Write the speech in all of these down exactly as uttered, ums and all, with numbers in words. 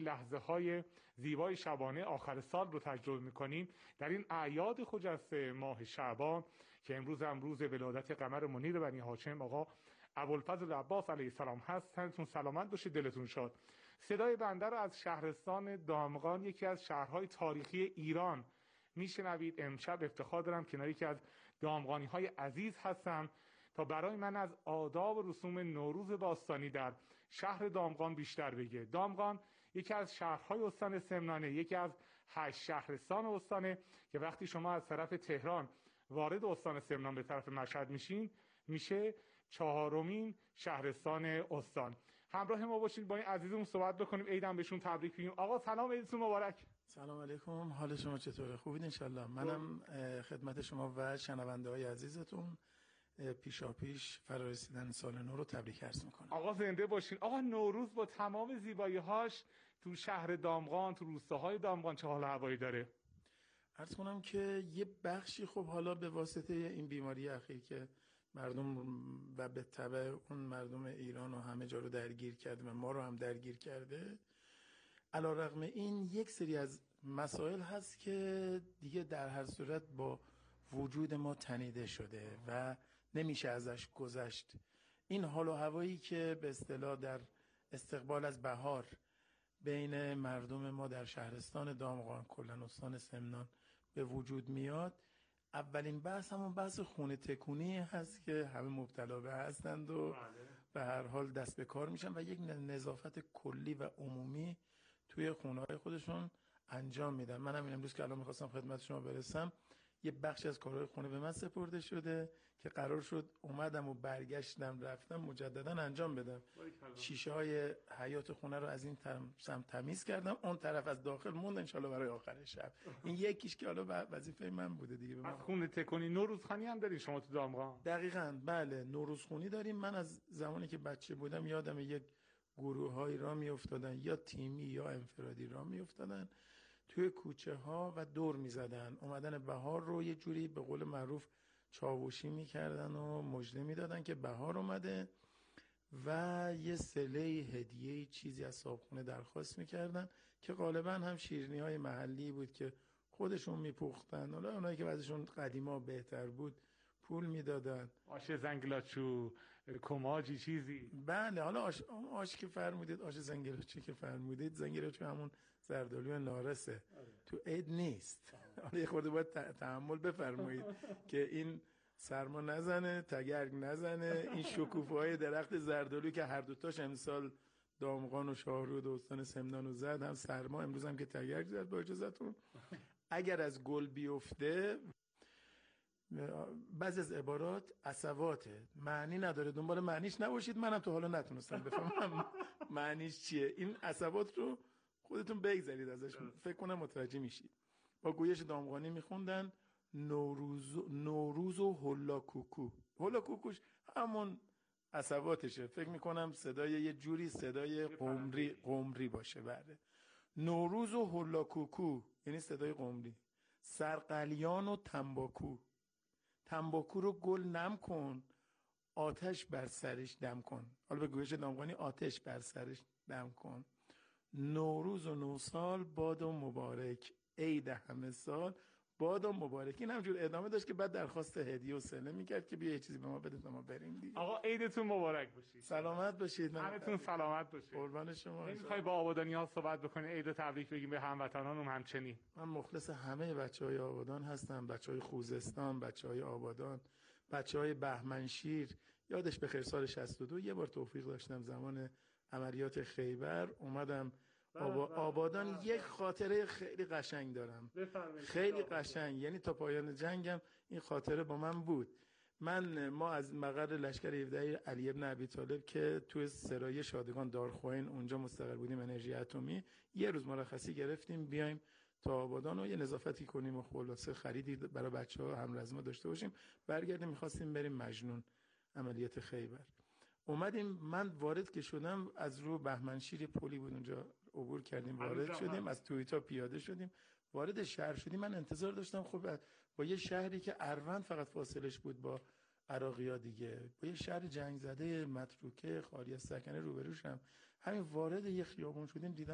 لحظه های زیبای شبانه آخر سال رو تجربه میکنیم در این اعیاد خجسته ماه شعبان که امروز هم روز ولادت قمر منیر بنی هاشم آقا ابوالفضل عباس علیه السلام هست. تنتون سلامت باشه، دلتون شاد. صدای بنده رو از شهرستان دامغان، یکی از شهرهای تاریخی ایران میشنوید. امشب افتخار دارم کنار یکی از دامغانی های عزیز هستم تا برای من از آداب و رسوم نوروز باستانی در شهر دامغان بیشتر بگه. دامغان یکی از شهرهای استان سمنانه، یکی از هشت شهرستان استانه که وقتی شما از طرف تهران وارد استان سمنان به طرف مشهد میشین میشه چهارمین شهرستان استان. همراه ما باشید با این عزیزمون صحبت بکنیم، عیدم بهشون تبریک بگیم. آقا سلام، عیدتون مبارک. سلام علیکم، حال شما چطوره؟ خوبید انشالله؟ منم خدمت شما و شنونده های عزیزتون پیشا پیش فرارسیدن سال نو رو تبریک عرض میکنم. آقا زنده باشین. آقا نوروز با تمام زیبایی‌هاش تو شهر دامغان، تو روستاهای دامغان چه حال و هوایی داره؟ عرض کنم که یه بخشی خب حالا به واسطه این بیماری اخیر که مردم و به تبع اون مردم ایران و همه جا رو درگیر کرده و ما رو هم درگیر کرده، علی‌رغم این یک سری از مسائل هست که دیگه در هر صورت با وجود ما تنیده شده و نمیشه ازش گذشت. این حال و هوایی که به اصطلاح در استقبال از بهار بین مردم ما در شهرستان دامغان کلا استان سمنان به وجود میاد، اولین بحث همون بحث خونه تکونی هست که همه مبتلا به هستند و به هر حال دست به کار میشن و یک نظافت کلی و عمومی توی خونه های خودشون انجام میدن. من همین امروز که الان میخواستم خدمت شما برسم، یه بخش از کارهای خونه به من سپرده شده که قرار شد اومدم و برگشتم رفتم مجددا انجام بدم. شیشه های حیاط خونه رو از این سمت تمیز کردم، اون طرف از داخل موند انشالله برای آخر شب. این یکیش که حالا وظیفه من بوده دیگه. به من خونه تکونی نوروزخانی هم دارین شما تو دامغان؟ دقیقاً بله، نوروزخونی داریم. من از زمانی که بچه بودم یادم یک گروه‌هایی را میافتادن، یا تیمی یا انفرادی را میافتادن توی کوچه ها و دور میزدن. اومدن بهار رو یه جوری به قول معروف چاوشی میکردن و مژده میدادن که بهار اومده و یه سله هدیه چیزی از صاحبخونه درخواست میکردن که غالبا هم شیرینی های محلی بود که خودشون میپختن. حالا اونایی که بعضشون قدیما بهتر بود پول میدادن، آش زنگلاچو، کماجی چیزی. بله، حالا آش, آش که فرمودید، آش زنگلاچو که فرمودید، زنگلاچو همون زردالو نارسه. آره. تو عید نیست. حالا یه خورده باید تحمل بفرمایید که این سرما نزنه، تگرگ نزنه. این شکوفه‌های درخت زردالو که هر دوتاش امسال دامغان و شاهرود و استان سمنان و زد، هم سرما امروز هم که تگرگ زد با اجازهتون، اگر از گل بیفته بعضی از عبارات عصواته، معنی نداره، دنبال معنیش نباشید. منم تو حالا نتونستم بفهمم معنیش چیه. این عصبات رو خودتون بگذارید ازش، فکر کنم متوجه میشید. با گویش دامغانی میخوندن نوروز نوروز و هولا کوکو. هولا کوکوش همون عصباتشه، فکر میکنم صدای یه جوری صدای قمری قمری باشه. بله، نوروز و هولا کوکو یعنی صدای قمری. سرقلیان و تنباکو، تنباکو رو گل نم کن، آتش بر سرش دم کن. حالا به گویش دامغانی آتش بر سرش دم کن. نوروز و نوسال باد و مبارک، عید همه سال باد و مبارک. این همجور ادامه داشت که بعد درخواست هدیه و سله میکرد که بیا یه چیزی به ما بده تا ما بریم دیگه. آقا عیدتون مبارک باشید. سلامت باشید. همتون سلامت باشید. قربان شما. نمیخوای با آبادانی ها صحبت بکنی، عید تبریک بگیم به هموطنانم همچنین؟ من مخلص همه بچهای آبادان هستم، بچهای خوزستان، بچهای آبادان، بچهای بهمنشیر. یادش بخیر سال شصت و دو یه بار توفیق داشتم زمان عملیات خیبر اومدم آبا... آبادان. یک خاطره خیلی قشنگ دارم، خیلی قشنگ، یعنی تا پایان جنگم این خاطره با من بود. من ما از مقر لشکر هفده علی ابن ابی طالب که توی سرای شادگان دارخوین اونجا مستقر بودیم انرژی اتمی، یه روز مرخصی گرفتیم بیایم تا آبادان و یه نظافتی کنیم و خلاصه خریدی برای بچه‌ها همرزمه داشته باشیم. برگردیم می‌خواستیم بریم مجنون عملیات خیبر. اومدیم، من وارد که شدم از رو بهمنشیر پلی بود اونجا عبور کردیم، وارد شدیم، از توییتا پیاده شدیم، وارد شهر شدیم. من انتظار داشتم خب با یه شهری که اروند فقط فاصلش بود با عراقی‌ها دیگه، با یه شهر جنگ زده متروکه خالی از سکنه روبروشم، همین وارد یه خیابون شدیم دیدم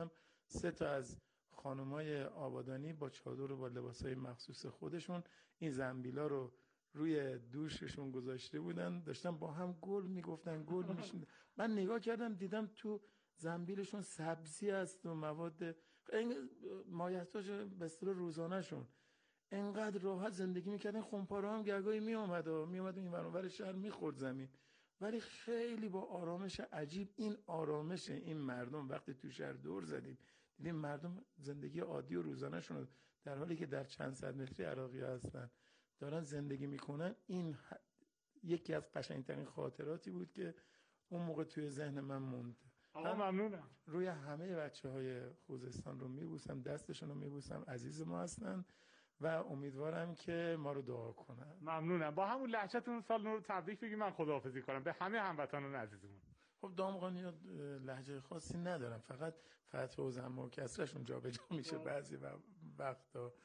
سه تا از خانمای آبادانی با چادر و با لباسای مخصوص خودشون این زنبیلا رو روی دوششون گذاشته بودن، داشتن با هم گل میگفتن، گل میشن. من نگاه کردم دیدم تو زنبیلشون سبزی هست و مواد مایحتاج به اصطلاح روزانه‌شون. انقدر راحت زندگی میکردن. خمپاره هم گرگایی میامد و میامد این ور اونور شهر میخورد زمین، ولی خیلی با آرامش عجیب. این آرامش این مردم وقتی تو شهر دور زدیم دیدیم مردم زندگی عادی و روزانه‌شون در حالی که در چند صد متری عراقی هستن دارن زندگی میکنن. این ح... یکی از قشنگترین خاطراتی بود که اون موقع توی ذهن من موند. آقا ممنونم. روی همه بچه‌های خوزستان رو میبوسم، دستشون رو میبوسم، عزیز ما هستن و امیدوارم که ما رو دعا کنن. ممنونم. با همون لهجه‌تون سال نو رو تبریک بگیم، من خداحافظی کنم به همه هموطنان عزیزمون. خب دامغانی لهجه خاصی ندارم، فقط فتح و ضم و کسرشون جابجا میشه بعضی وقتا.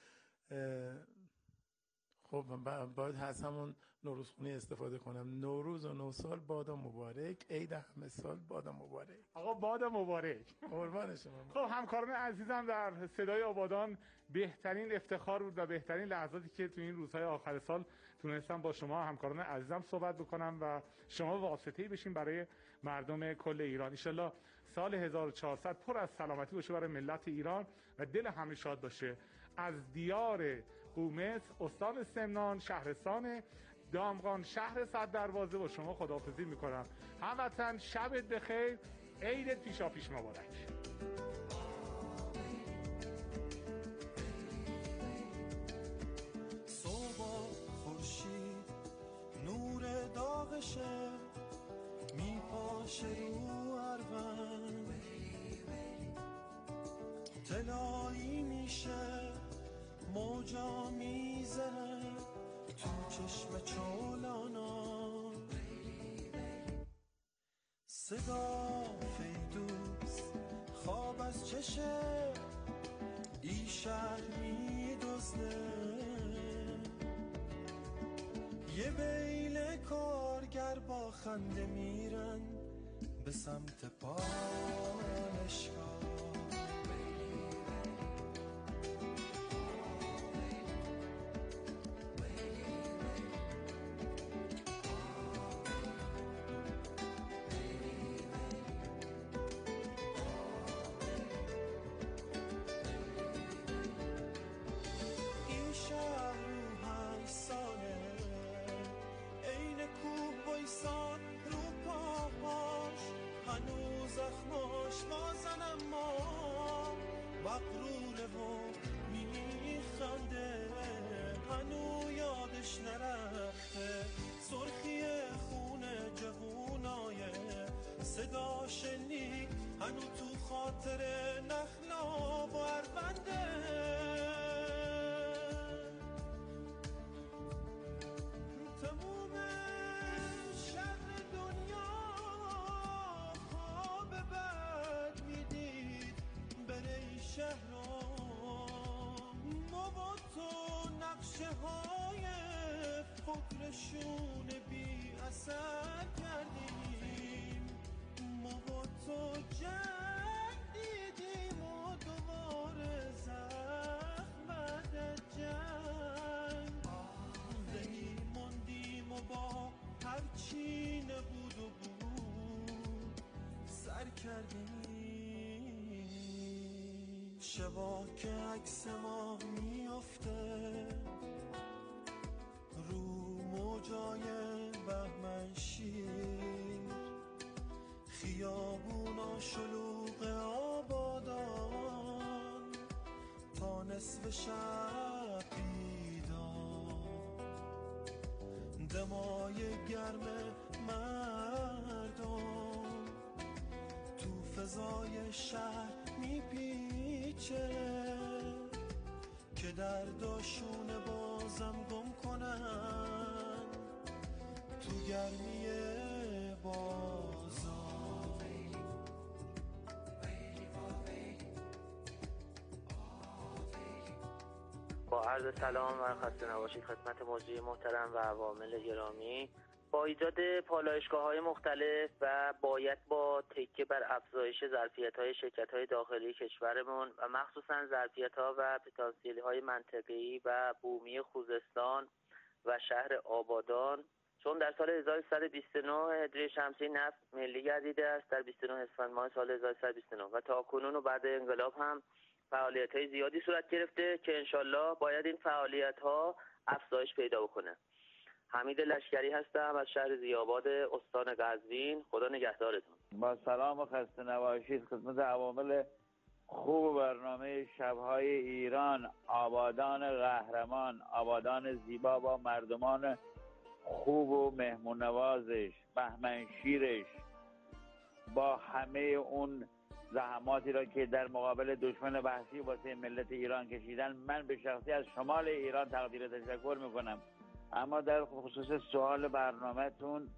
خب باید از همون نوروزخونی استفاده کنم. نوروز و نوسال بادا مبارک، عید همه سال بادا مبارک. آقا بادا مبارک. قربان شما. خب همکاران عزیزم، در صدای آبادان بهترین افتخار بود و بهترین لحظاتی که تو این روزهای آخر سال تونستم با شما همکاران عزیزم صحبت بکنم و شما واسطه‌ای بشین برای مردم کل ایران. ان شاءالله سال هزار و چهارصد پر از سلامتی باشه برای ملت ایران و دل همه شاد باشه. از دیار قومس، استان سمنان، شهرستان دامغان، شهر صد دروازه با شما خداحافظی میکنم. هموطن شبت بخیر، عیدت پیشا پیش مبارک. صبح خورشید نور داغشه میپاشه رو اروند، طلایی میشه موجا میزنه تو چشم چولانا، صدا فیدوس خواب از چشه ای شهر میدزده، یه بیل کارگر با خنده میرن به سمت پالشگاه. مغروره و میخنده، هنو یادش نرفته سرخی خون جوونای صدا شنید، هنو تو خاطر نخلا و اربنده. تموم شهر دنیا خواب بد میدید بره شهرام، ما با تو نقشه های فکرشون بی اثر کردیم، ما با تو جنگ دیدیم و دوباره زخمت جنگ زهی موندیم و با هرچی نبود و بود سر کردیم. شبا که عکس ما میافته رو موجای بهمن شیر، خیابونا شلوغ آبادان تا نصف شب بیدار، دمای گرم مردم تو فضای شهر میپیچه که درداشون بازم گم کنن تو گرمی بازار. با عرض سلام و خسته نباشید خدمت موجی محترم و عوامل گرامی. با ایجاد پالایشگاه‌های مختلف و باید با تکیه بر افزایش ظرفیت‌های شرکت‌های داخلی کشورمون و مخصوصاً ظرفیت‌ها و پتانسیل‌های منطقه‌ای و بومی خوزستان و شهر آبادان، چون در سال هزار و سیصد و بیست و نه هجری شمسی نفت ملی گردیده است در بیست و نه اسفند ماه سال هزار و سیصد و بیست و نه و تاکنون و بعد انقلاب هم فعالیت‌های زیادی صورت گرفته که انشالله باید این فعالیت‌ها افزایش پیدا بکنه. حمید لشکری هستم از شهر ضیاءباد استان قزوین. خدا نگهدارتون. با سلام و خسته نباشید خدمت عوامل خوب برنامه شب‌های ایران، آبادان قهرمان، آبادان زیبا با مردمان خوب و مهمون نوازش، بهمن شیرش، با همه اون زحماتی را که در مقابل دشمن وحشی واسه ملت ایران کشیدن، من به شخصی از شمال ایران تقدیر تشکر میکنم. اما در خصوص سوال برنامه‌تون،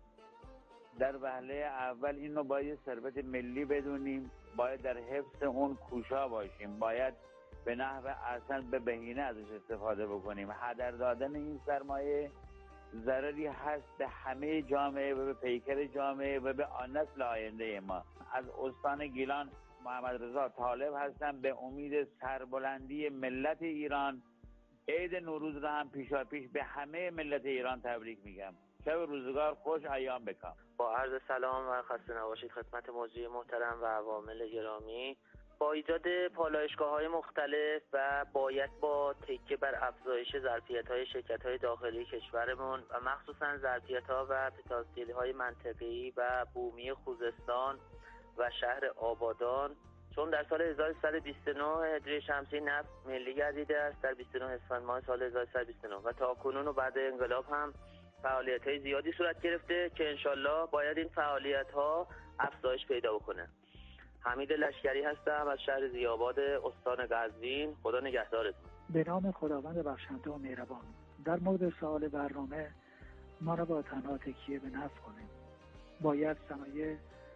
در وهله اول اینو باید ثروت ملی بدونیم، باید در حفظ اون کوشا باشیم، باید به نحو اصلا به بهینه ازش استفاده بکنیم. هدر دادن این سرمایه ضرری هست به همه جامعه و به پیکر جامعه و به نسل آینده ما. از استان گیلان محمد رضا طالب هستم. به امید سربلندی ملت ایران، عید نوروز را هم پیشا پیش به همه ملت ایران تبریک میگم. شب روزگار خوش، ایام بکام. با عرض سلام و خسته نباشید خدمت مجری محترم و عوامل گرامی. با ایجاد پالایشگاه‌های مختلف و باید با تکیه بر افزایش ظرفیت‌های شرکت‌های داخلی کشورمون و مخصوصاً ظرفیت‌ها و پتانسیل‌های منطقه‌ای و بومی خوزستان و شهر آبادان، چون در سال هزار و سیصد و بیست و نه هجری شمسی نفت ملی گردیده است در بیست و نه اسفند ماه سال هزار و سیصد و بیست و نه و تاکنون و بعد انقلاب هم فعالیت‌های زیادی صورت گرفته که انشالله باید این فعالیت‌ها افزایش پیدا بکنه. حمید لشکری هستم از شهر ضیاءباد استان قزوین. خدا نگهدارتون. به نام خداوند بخشنده و مهربان. در مورد سوال برنامه، ما را با تنها تکیه به نفت کنیم. باید صنایع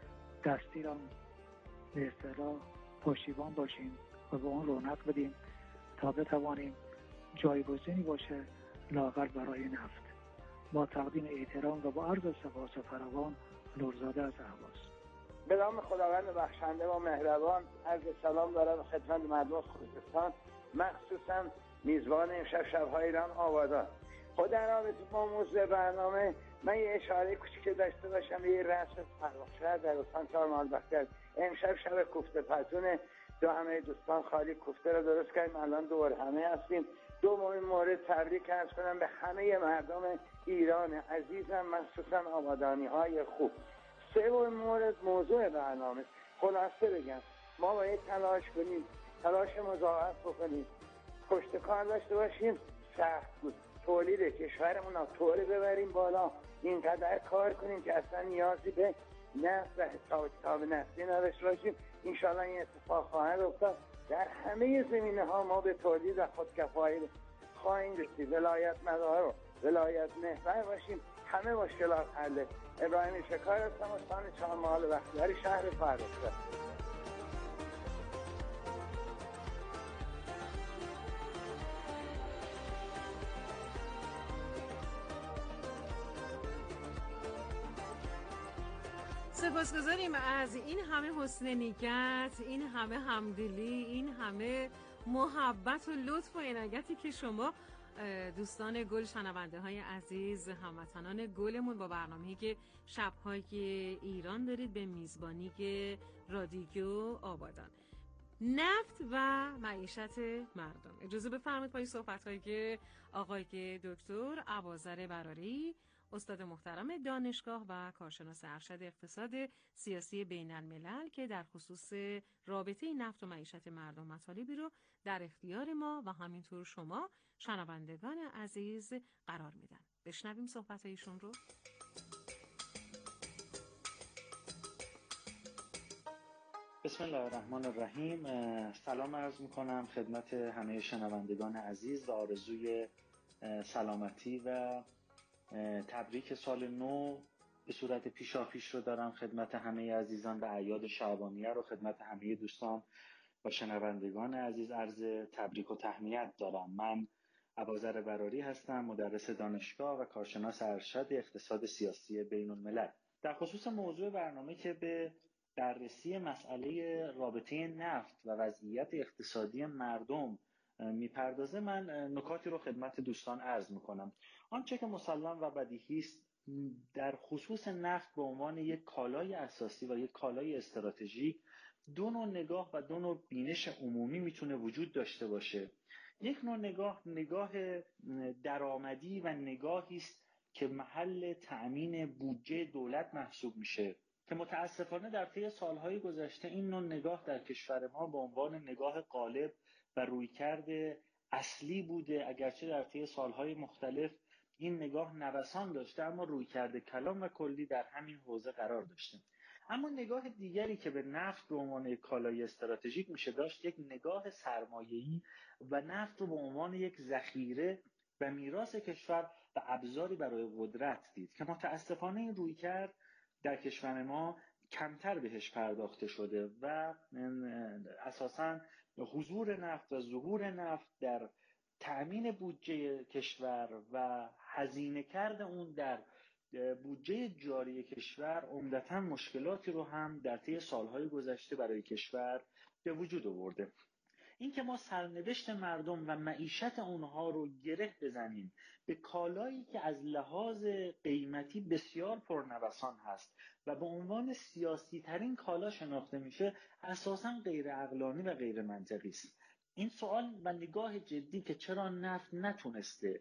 دستی را به اصطلاح پشتیبان باشیم و به اون رونق بدیم تا بتوانیم جایگزینی باشه لااقل برای نفت. با تقدیم احترام و با عرض سپاس فراوان، نورزاده از اهواز. به نام خداوند بخشنده و مهربان، عرض سلام دارم خدمت مردم خوزستان، مخصوصا میزبان امشب شب‌های ایران آبادان. خود در رابطه با موضوع برنامه، من یه اشاره کوچیک داشته باشم. یه رسم فرخ‌شهر در استان چهارمحال امشب شب کوفته پتون، دو همه دوستان خالی کوفته رو درست کردیم، الان دور همه هستیم. دو مهم مورد تبریک عرض کنم به همه مردم ایران عزیزم، مخصوصا آبادانی های خوب. سوم مورد موضوع برنامه، خلاصه بگم ما باید تلاش کنیم، تلاش مضاعف بکنیم، پشت کار داشته باشیم، سخت بود تولید کشورمون رو طوری ببریم بالا، اینقدر کار کنیم که اصلا نیازی به نفت و حساب کتاب نفتی نداشته باشیم. انشاءالله این اتفاق خواهد افتاد. در همه زمینه ها ما به تولید و خودکفایی خواهیم رسید. ولایت مدار و ولایت محور باشیم، همه مشکلات حله. ابراهیم شکار هستم، استان چهارمحال بختیاری، شهر فرخ‌شهر. سپاسگزاریم از این همه حسن نیت، این همه همدلی، این همه محبت و لطف و عنایتی که شما دوستان گل، شنونده های عزیز، هموطنان گلمون با برنامه‌ای که شب‌های ایران دارید به میزبانی که رادیو آبادان. نفت و معیشت مردم. اجازه بفرمایید با این صحبت‌هایی که آقای دکتر ابوذر براری، استاد محترم دانشگاه و کارشناس ارشد اقتصاد سیاسی بین الملل که در خصوص رابطه نفت و معیشت مردم مطالبی رو در اختیار ما و همینطور شما شنوندگان عزیز قرار میدن. بشنویم صحبت ایشون رو. بسم الله الرحمن الرحیم. سلام عرض میکنم خدمت همه شنوندگان عزیز و آرزوی سلامتی و تبریک سال نو به صورت پیشاپیش رو دارم خدمت همه عزیزان و اعیاد شعبانیه رو خدمت همه دوستان و شنوندگان عزیز عرض تبریک و تهنیت دارم. من اباذر براری هستم، مدرس دانشگاه و کارشناس ارشد اقتصاد سیاسی بین الملل. در خصوص موضوع برنامه که به بررسی مسئله رابطه نفت و وضعیت اقتصادی مردم میپردازه، من نکاتی رو خدمت دوستان عرض میکنم. آنچه که مسلم و بدیهی است در خصوص نفت به عنوان یک کالای اساسی و یک کالای استراتژیک، دو نوع نگاه و دو نوع بینش عمومی میتونه وجود داشته باشه. یک نوع نگاه نگاه درآمدی و نگاهی است که محل تأمین بودجه دولت محسوب میشه که متاسفانه در طی سالهای گذشته این نوع نگاه در کشور ما به عنوان نگاه غالب و رویکرد اصلی بوده، اگرچه در طی سالهای مختلف این نگاه نوسان داشته، اما رویکرد کلان و کلی در همین حوزه قرار داشته. اما نگاه دیگری که به نفت به عنوان یک کالای استراتژیک میشه داشت، یک نگاه سرمایه‌ای و نفت رو به عنوان یک ذخیره و میراث کشور و ابزاری برای قدرت دید که متاسفانه این رویکرد در کشور ما کمتر بهش پرداخته شده و اساساً حضور نفت و ظهور نفت در تأمین بودجه کشور و هزینه کرد اون در بودجه جاری کشور عمدتاً مشکلاتی رو هم در طی سالهای گذشته برای کشور به وجود آورده. این که ما سرنوشت مردم و معیشت اونها رو گره بزنیم به کالایی که از لحاظ قیمتی بسیار پرنوسان هست و به عنوان سیاسی ترین کالا شناخته میشه، اساساً غیر عقلانی و غیر منطقی است. این سوال و نگاه جدی که چرا نفت نتونسته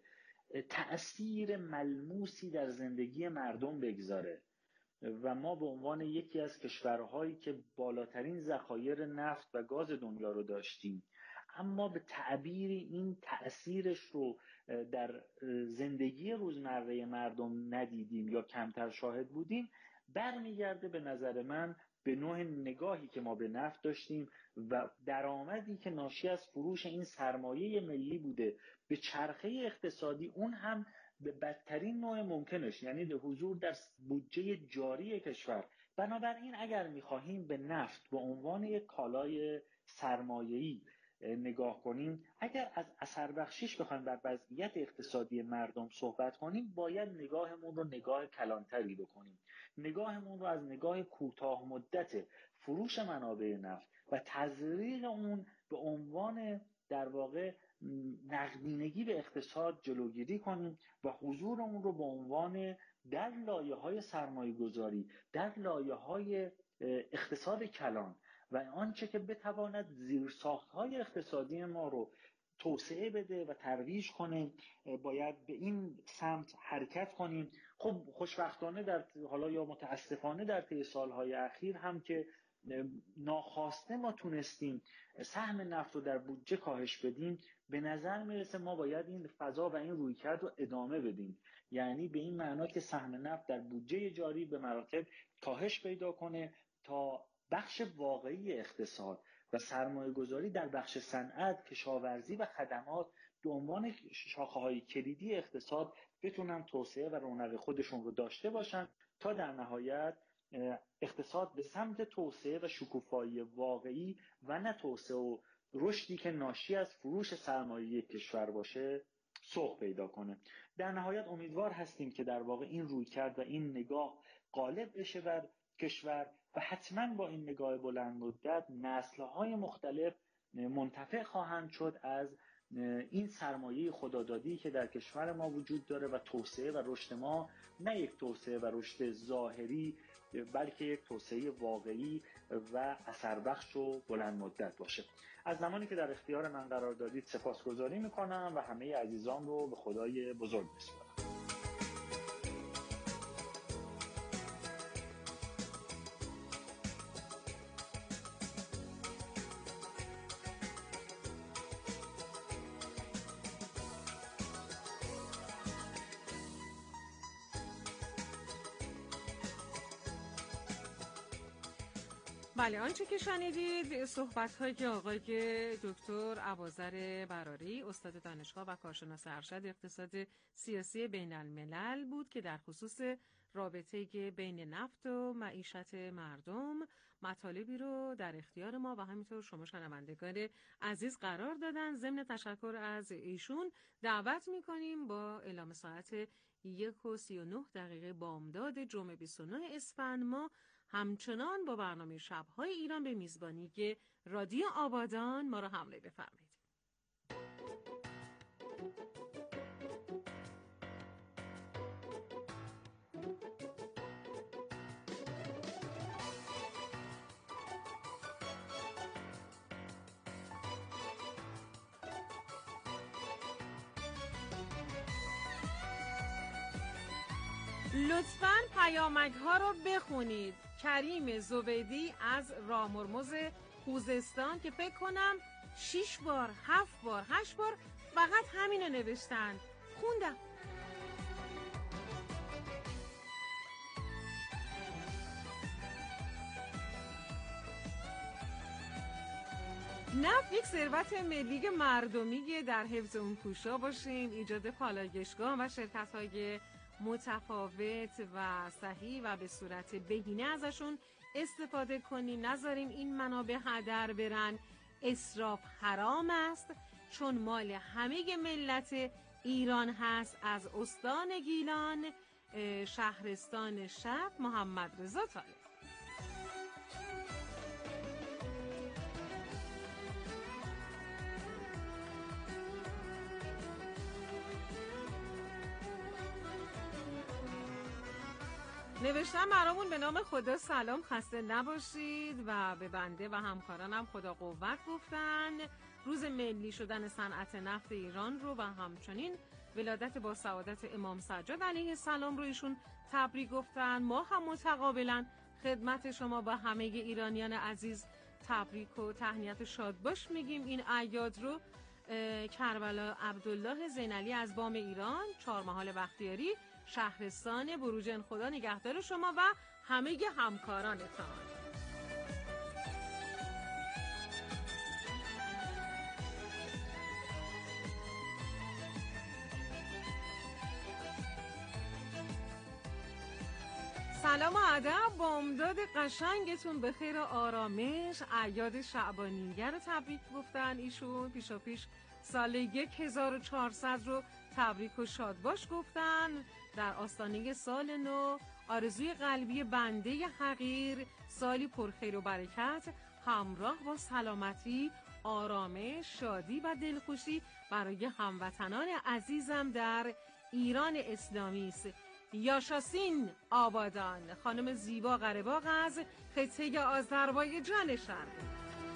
تأثیر ملموسی در زندگی مردم بگذاره و ما به عنوان یکی از کشورهایی که بالاترین ذخایر نفت و گاز دنیا رو داشتیم اما به تعبیر این تأثیرش رو در زندگی روزمره مردم ندیدیم یا کمتر شاهد بودیم، برمیگرده به نظر من به نوع نگاهی که ما به نفت داشتیم و درآمدی که ناشی از فروش این سرمایه ملی بوده به چرخه اقتصادی، اون هم به بدترین نوع ممکنش، یعنی به حضور در بودجه جاری کشور. بنابراین اگر می‌خواهیم به نفت به عنوان یک کالای سرمایه‌ای نگاه کنیم، اگر از اثر بخشیش بخوایم بر وضعیت اقتصادی مردم صحبت کنیم، باید نگاهمون رو نگاه کلانتری بکنیم. نگاهمون رو از نگاه کوتاه مدت فروش منابع نفت و تزریق اون به عنوان در واقع نقدینگی به اقتصاد جلوگیری کنیم و حضور اون رو به عنوان در لایه‌های سرمایه‌گذاری، در لایه‌های اقتصاد کلان و آنچه که بتواند زیرساخت‌های اقتصادی ما رو توسعه بده و ترویج کنه، باید به این سمت حرکت کنیم. خب خوشبختانه در حالا یا متاسفانه در طی سالهای اخیر هم که ناخواسته ما تونستیم سهم نفت رو در بودجه کاهش بدیم، به نظر میرسه ما باید این فضا و این رویکرد رو ادامه بدیم، یعنی به این معنا که سهم نفت در بودجه جاری به مراتب کاهش پیدا کنه تا بخش واقعی اقتصاد و سرمایه گذاری در بخش صنعت، کشاورزی و خدمات به عنوان شاخه‌های کلیدی اقتصاد بتونن توسعه و رونق خودشون رو داشته باشن تا در نهایت اقتصاد به سمت توسعه و شکوفایی واقعی و نه توسعه و رشدی که ناشی از فروش سرمایه کشور باشه سوق پیدا کنه. در نهایت امیدوار هستیم که در واقع این رویکرد و این نگاه غالب بشه بر کشور و حتما با این نگاه بلند مدت نسل‌های مختلف منتفع خواهند شد از این سرمایه خدادادی که در کشور ما وجود داره و توسعه و رشد ما نه یک توسعه و رشد ظاهری بلکه یک توسعه واقعی و اثربخش و بلند مدت باشه. از زمانی که در اختیار من قرار دادید سپاسگزاری میکنم و همه عزیزان رو به خدای بزرگ میسپارم. بله، آنچه که شنیدید صحبت‌هایی که آقای دکتر اباذر براری، استاد دانشگاه و کارشناس ارشد اقتصاد سیاسی بین الملل بود که در خصوص رابطه بین نفت و معیشت مردم مطالبی رو در اختیار ما و همینطور شما شنوندگان عزیز قرار دادن. ضمن تشکر از ایشون دعوت میکنیم با اعلام ساعت یک و سی و نه دقیقه بامداد جمعه بیست و نه اسفند ما همچنان با برنامه شب‌های ایران به میزبانی که رادیو آبادان ما را حمله بفرمایید. لطفاً پیامک ها رو بخونید. کریم زبیدی از رامرمز خوزستان که فکر کنم شش بار، هفت بار، هشت بار فقط همین رو نوشتن. خوندم. نفت یک ثروت ملی مردمیه، در حفظ اون کوشا باشیم، ایجاد پالایشگاه و شرکت‌های متفاوت و صحیح و به صورت بهینه ازشون استفاده کنیم، نذاریم این منابع هدر برن. اسراف حرام است چون مال همه ملت ایران هست. از استان گیلان، شهرستان شب، محمد رضا طالب. نوشتم برامون به نام خدا سلام، خسته نباشید و به بنده و همکارانم خدا قوت گفتن. روز ملی شدن صنعت نفت ایران رو و همچنین ولادت با سعادت امام سجاد علیه السلام رو ایشون تبریک گفتن. ما هم متقابلا خدمت شما با همه ایرانیان عزیز تبریک و تهنیت شادباش میگیم. این اعیاد رو کربلا عبدالله زینعلی از بام ایران، چهارمحال بختیاری، شهرستان بروجرد، خدا نگهدار شما و همه همکارانتان. سلام و ادب، بامداد قشنگتون به خیر و آرامش. اعیاد شعبانیه رو تبریک گفتن ایشون. پیشا پیش سال هزار و چهارصد رو تبریک و شادباش گفتن. در آستانه سال نو آرزوی قلبی بنده حقیر سالی پرخیر و برکت همراه با سلامتی، آرامش، شادی و دلخوشی برای هموطنان عزیزم در ایران اسلامی است. یاشاسین آبادان، خانم زیبا قره‌باغ از خطه آذربایجان شرقی.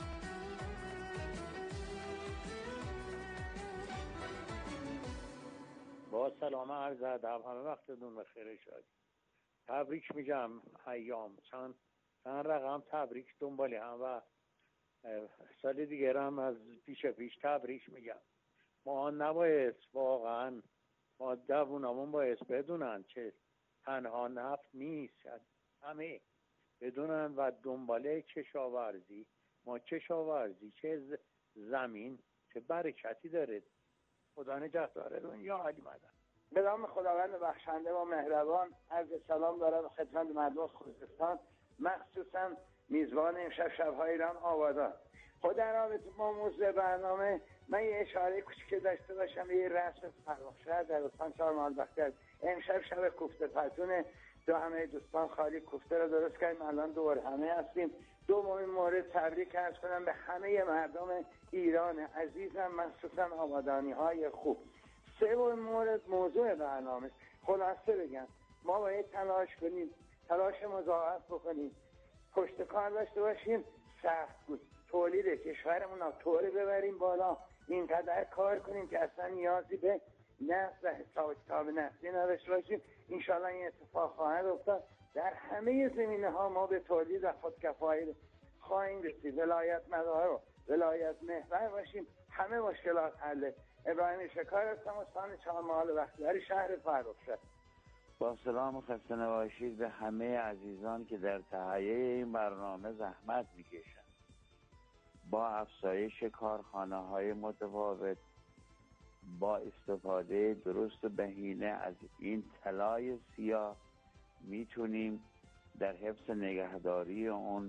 با سلام عرض ادب، همه وقتتون بخیر شد. تبریک میگم ایام چند چند رقم تبریک دنبالی هم و سال دیگر هم از پیش پیش تبریک میگم. ما نباید واقعا ما دوونامون باید بدونن که تنها نفت نیست، همه بدونن و دنباله کشاورزی. ما کشاورزی که زمین چه برکتی داره. خدا نگهدار دنیا علی مدد. به نام خداوند بخشنده و مهربان عرض سلام دارم خدمت مردم خوزستان، مخصوصا میزبان امشب شب‌های ایران آبادان. خود در رابطه با موضوع برنامه من یه اشاره کوچیک داشته باشم. یه رسم فرخ‌شهر در استان چهارمحال بختیاری. امشب شب کوفته پتون دو همه دوستان خالی کوفته رو درست کردیم، الان دور همه هستیم. دومین مورد تبریک عرض کنم به همه مردم ایران عزیزم، مخصوصا آبادانی های خوب. سومین مورد موضوع برنامه. خلاصه بگم ما باید تلاش کنیم، تلاش مضاعف بکنیم، پشت کار داشته باشیم، سخت بود تولید کشورمون رو طوری ببریم بالا، اینقدر کار کنیم که اصلا نیازی به نفت و حساب کتاب نفتی نداشته باشیم. انشاءالله این اتفاق خواهد افتاد. در همه زمینه ها ما به تولید و خودکفایی خواهیم رسید. ولایت مدار و ولایت محور باشیم، همه مشکلات حله. ابراهیم شکار هستم، استان چهارمحال بختیاری، شهر فرخ‌شهر. با سلام و خسته نباشید به همه عزیزان که در تهیه این برنامه زحمت میکشن. با افزایش کارخانه های متفاوت، با استفاده درست و بهینه از این طلای سیاه میتونیم در حفظ نگهداری اون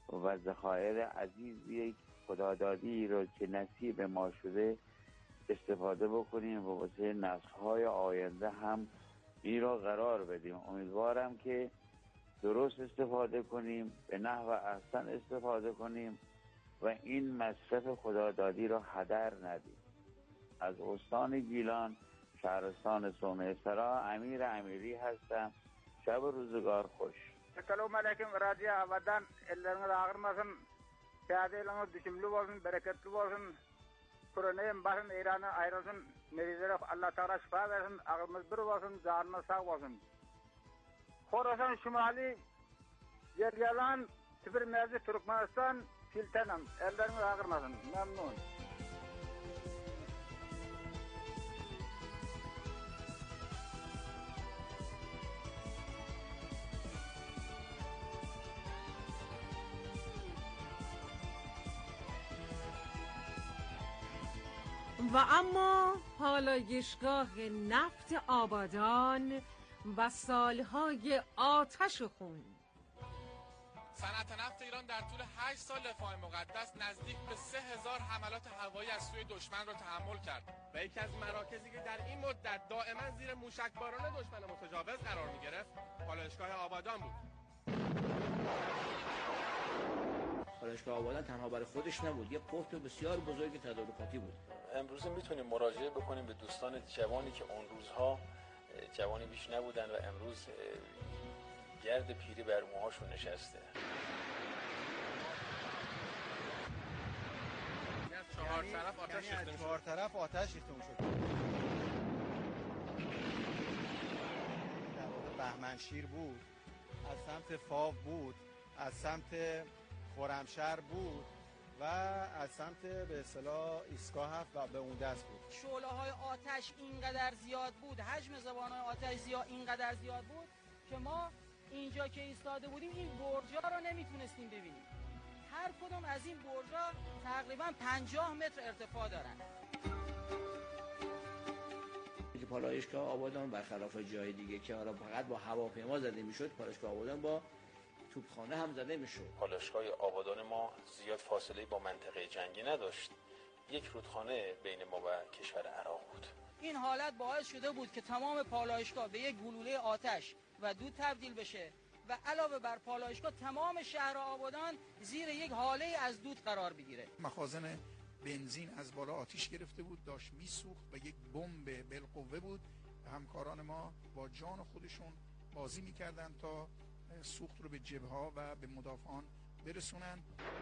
و ذخایر عزیزی خدادادی رو که نصیب ما شده استفاده بکنیم و واسه نسل‌های آینده هم این را قرار بدیم. امیدوارم که درست استفاده کنیم، به نحو احسن استفاده کنیم و این مصرف خدادادی را هدر ندیم. از استان گیلان، شهرستان صومعه سرا، امیر امیری هستم. شب و روزگار خوش. Assalamu alaikum radyo havadan elleriniz ağırmasın, şehadeyleriniz düşümlü olsun, bereketli olsun, Kur'an'ın başın İran'a ayrılsın, merizlere Allah Teala şifa versin, ağırımız bir olsun, canımız sağ olsun. Khorasan Şimali, Yeryalan, Tifir Merzi, Türkmenistan, Filtenam, elleriniz ağırmasın, memnun. و اما پالایشگاه نفت آبادان و سالهای آتش و خون. صنعت نفت ایران در طول هشت سال دفاع مقدس نزدیک به سه هزار حملات هوایی از سوی دشمن را تحمل کرد و یکی از مراکزی که در این مدت دائما زیر موشکباران دشمن متجاوز قرار می‌گرفت پالایشگاه آبادان بود. پالایشگاه آبادان تنها برای خودش نبود، یه پورت بسیار بزرگ تدارکاتی بود. امروز میتونیم مراجعه بکنیم به دوستان جوانی که اون روزها جوانی بیش نبودن و امروز گرد پیری بر موهاشون نشسته. چهار طرف آتش ریخته میشد. چهار طرف آتش ریخته میشد. در واقع بهمنشیر بود، از سمت فاو بود، از سمت خرمشهر بود و از سمت به اصطلاح ایستگاه هفت و به اون دست بود. شعله های آتش اینقدر زیاد بود، حجم زبان های آتش زیاد اینقدر زیاد بود که ما اینجا که ایستاده بودیم این برجا رو نمیتونستیم ببینیم. هر کدوم از این برجا تقریبا پنجاه متر ارتفاع دارن. پالایشگاه آبادان برخلاف جای دیگه که حالا فقط با هواپیما زده میشد، پالایشگاه آبادان با توپخانه هم زده میشد. پالایشگاه آبادان ما زیاد فاصله با منطقه جنگی نداشت. یک رودخانه بین ما و کشور عراق بود. این حالت باعث شده بود که تمام پالایشگاه به یک گلوله آتش و دود تبدیل بشه و علاوه بر پالایشگاه تمام شهر آبادان زیر یک حاله از دود قرار بگیره. مخازن بنزین از بالا آتش گرفته بود، داشت میسوخت و یک بمب بالقوه بود. همکاران ما با جان خودشون بازی میکردن تا سوخت رو به جبهه‌ها و به مدافعان برسونن.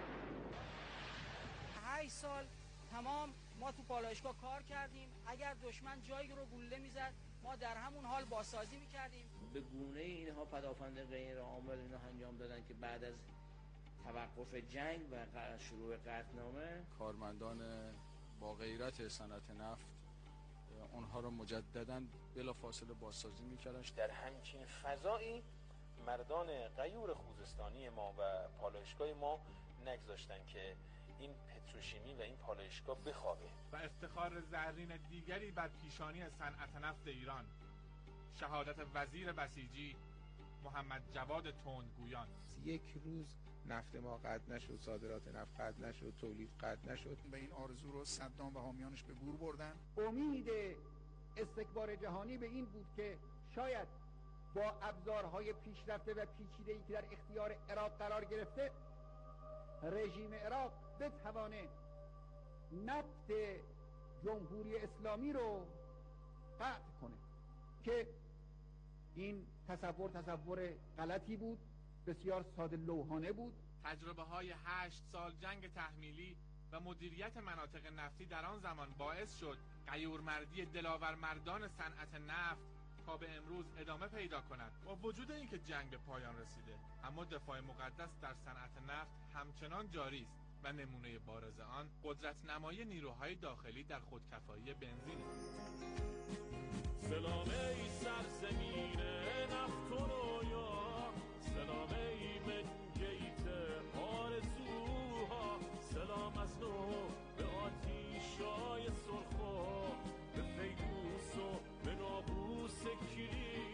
هشت سال تمام ما تو پالایشگاه کار کردیم. اگر دشمن جایی رو گلوله میزد ما در همون حال بازسازی میکردیم. به گونه اینها پدافند غیر عامل اینها انجام دادن که بعد از توقف جنگ و شروع قطعنامه کارمندان با غیرت صنعت نفت اونها رو مجددا بلافاصله بازسازی میکردن. در همچین فضایی مردان غیور خوزستانی ما و پالایشگاه ما نگذاشتن که این پتروشیمی و این پالایشگاه بخوابه. و افتخار زرین دیگری بر پیشانی صنعت نفت ایران، شهادت وزیر بسیجی محمد جواد تندگویان. یک روز نفت ما قطع نشد، صادرات نفت قطع نشد، تولید قطع نشد. و این آرزو رو صدام و حامیانش به گور بردن. امید استکبار جهانی به این بود که شاید با ابزارهای پیشرفته و پیچیده‌ای که در اختیار عراق قرار گرفته رژیم عراق بتوانه نفت جمهوری اسلامی رو قطع کنه که این تصور تصور غلطی بود، بسیار ساده لوحانه بود. تجربه های هشت سال جنگ تحمیلی و مدیریت مناطق نفتی در آن زمان باعث شد غیورمردی دلاور مردان صنعت نفت تا به امروز ادامه پیدا کند. با وجود اینکه جنگ به پایان رسیده اما دفاع مقدس در صنعت نفت همچنان جاری است و نمونه بارز آن قدرت نمایی نیروهای داخلی در خودکفایی بنزین است. سلام ای سرزمین نفت و رویا، سلام ای منگیت آرزوها، سلام از نو به آتیشای سرخا، به فیروس و به ناقوس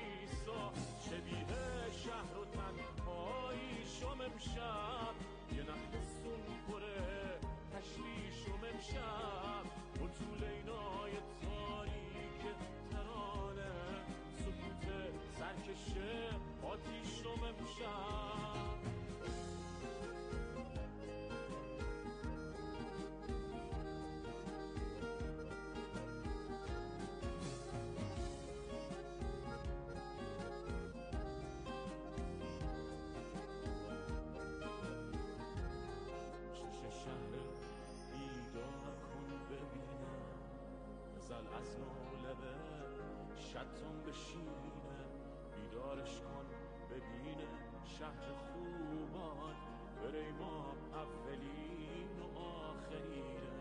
کلیسا، شبیه شهر و تنهایی شم امشب، یه شبه شتم بشینه بیدارش کن ببینه شهر خوبان بره ما اولین و آخرینه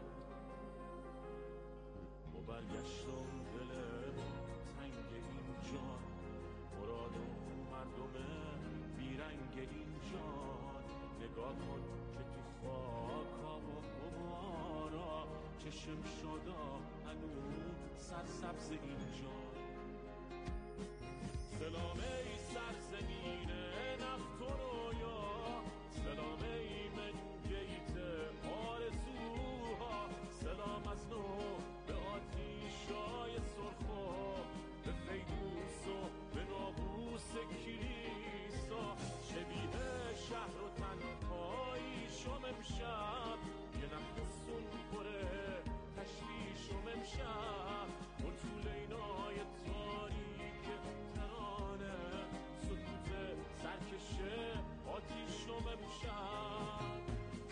و برگشت و دل تنگ این جان مراد مردم بیرنگ این جان نگاه کن که تو خاکا و غبارا چشم شدا هنوز سرسبز این جان سلام ای سرزمین نفت و رویا سلام ای منگیت آرزوها سلام از نو به آتیشای سرخو به فیروس و به ناموس کلیسا شبیه شهر و تنهایی شم امشب یه نفسون پره تشویشم امشب و طول اینای تاریک ترانه سکوت سرکشه آتیشم امشب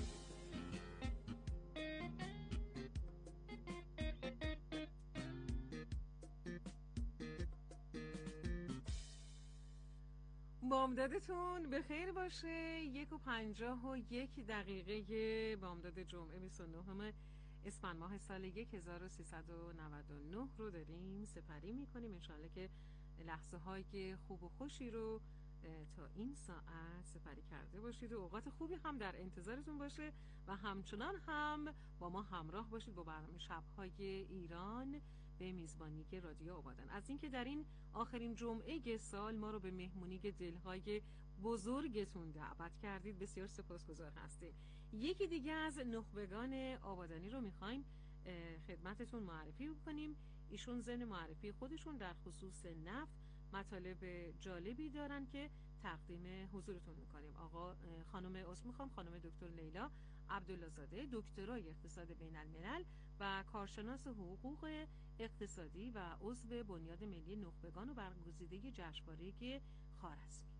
بامدادتون به خیر باشه. یک و پنجاه و یک دقیقه بامداد جمعه بیست و نهم اسفند ماه سال هزار و سیصد و نود و نه رو داریم سپری میکنیم. انشاءالله که لحظه های خوب و خوشی رو تا این ساعت سپری کرده باشید و اوقات خوبی هم در انتظارتون باشه و همچنان هم با ما همراه باشید با برنامه شب‌های ایران به میزبانی رادیو آبادان. از اینکه در این آخرین جمعه سال ما رو به مهمونی دلهای بزرگتون دعوت کردید بسیار سپاسگزار هستیم. یکی دیگه از نخبگان آبادانی رو میخوایم خدمتتون معرفی بکنیم. ایشون ضمن معرفی خودشون در خصوص نفت مطالب جالبی دارن که تقدیم حضورتون میکنیم. آقا خانم اسم میخوام خانم دکتر لیلا عبدالله زاده، دکترای اقتصاد بین الملل و کارشناس حقوق اقتصادی و عضو بنیاد ملی نخبگان و برگزیده جشنواره خوارزمی.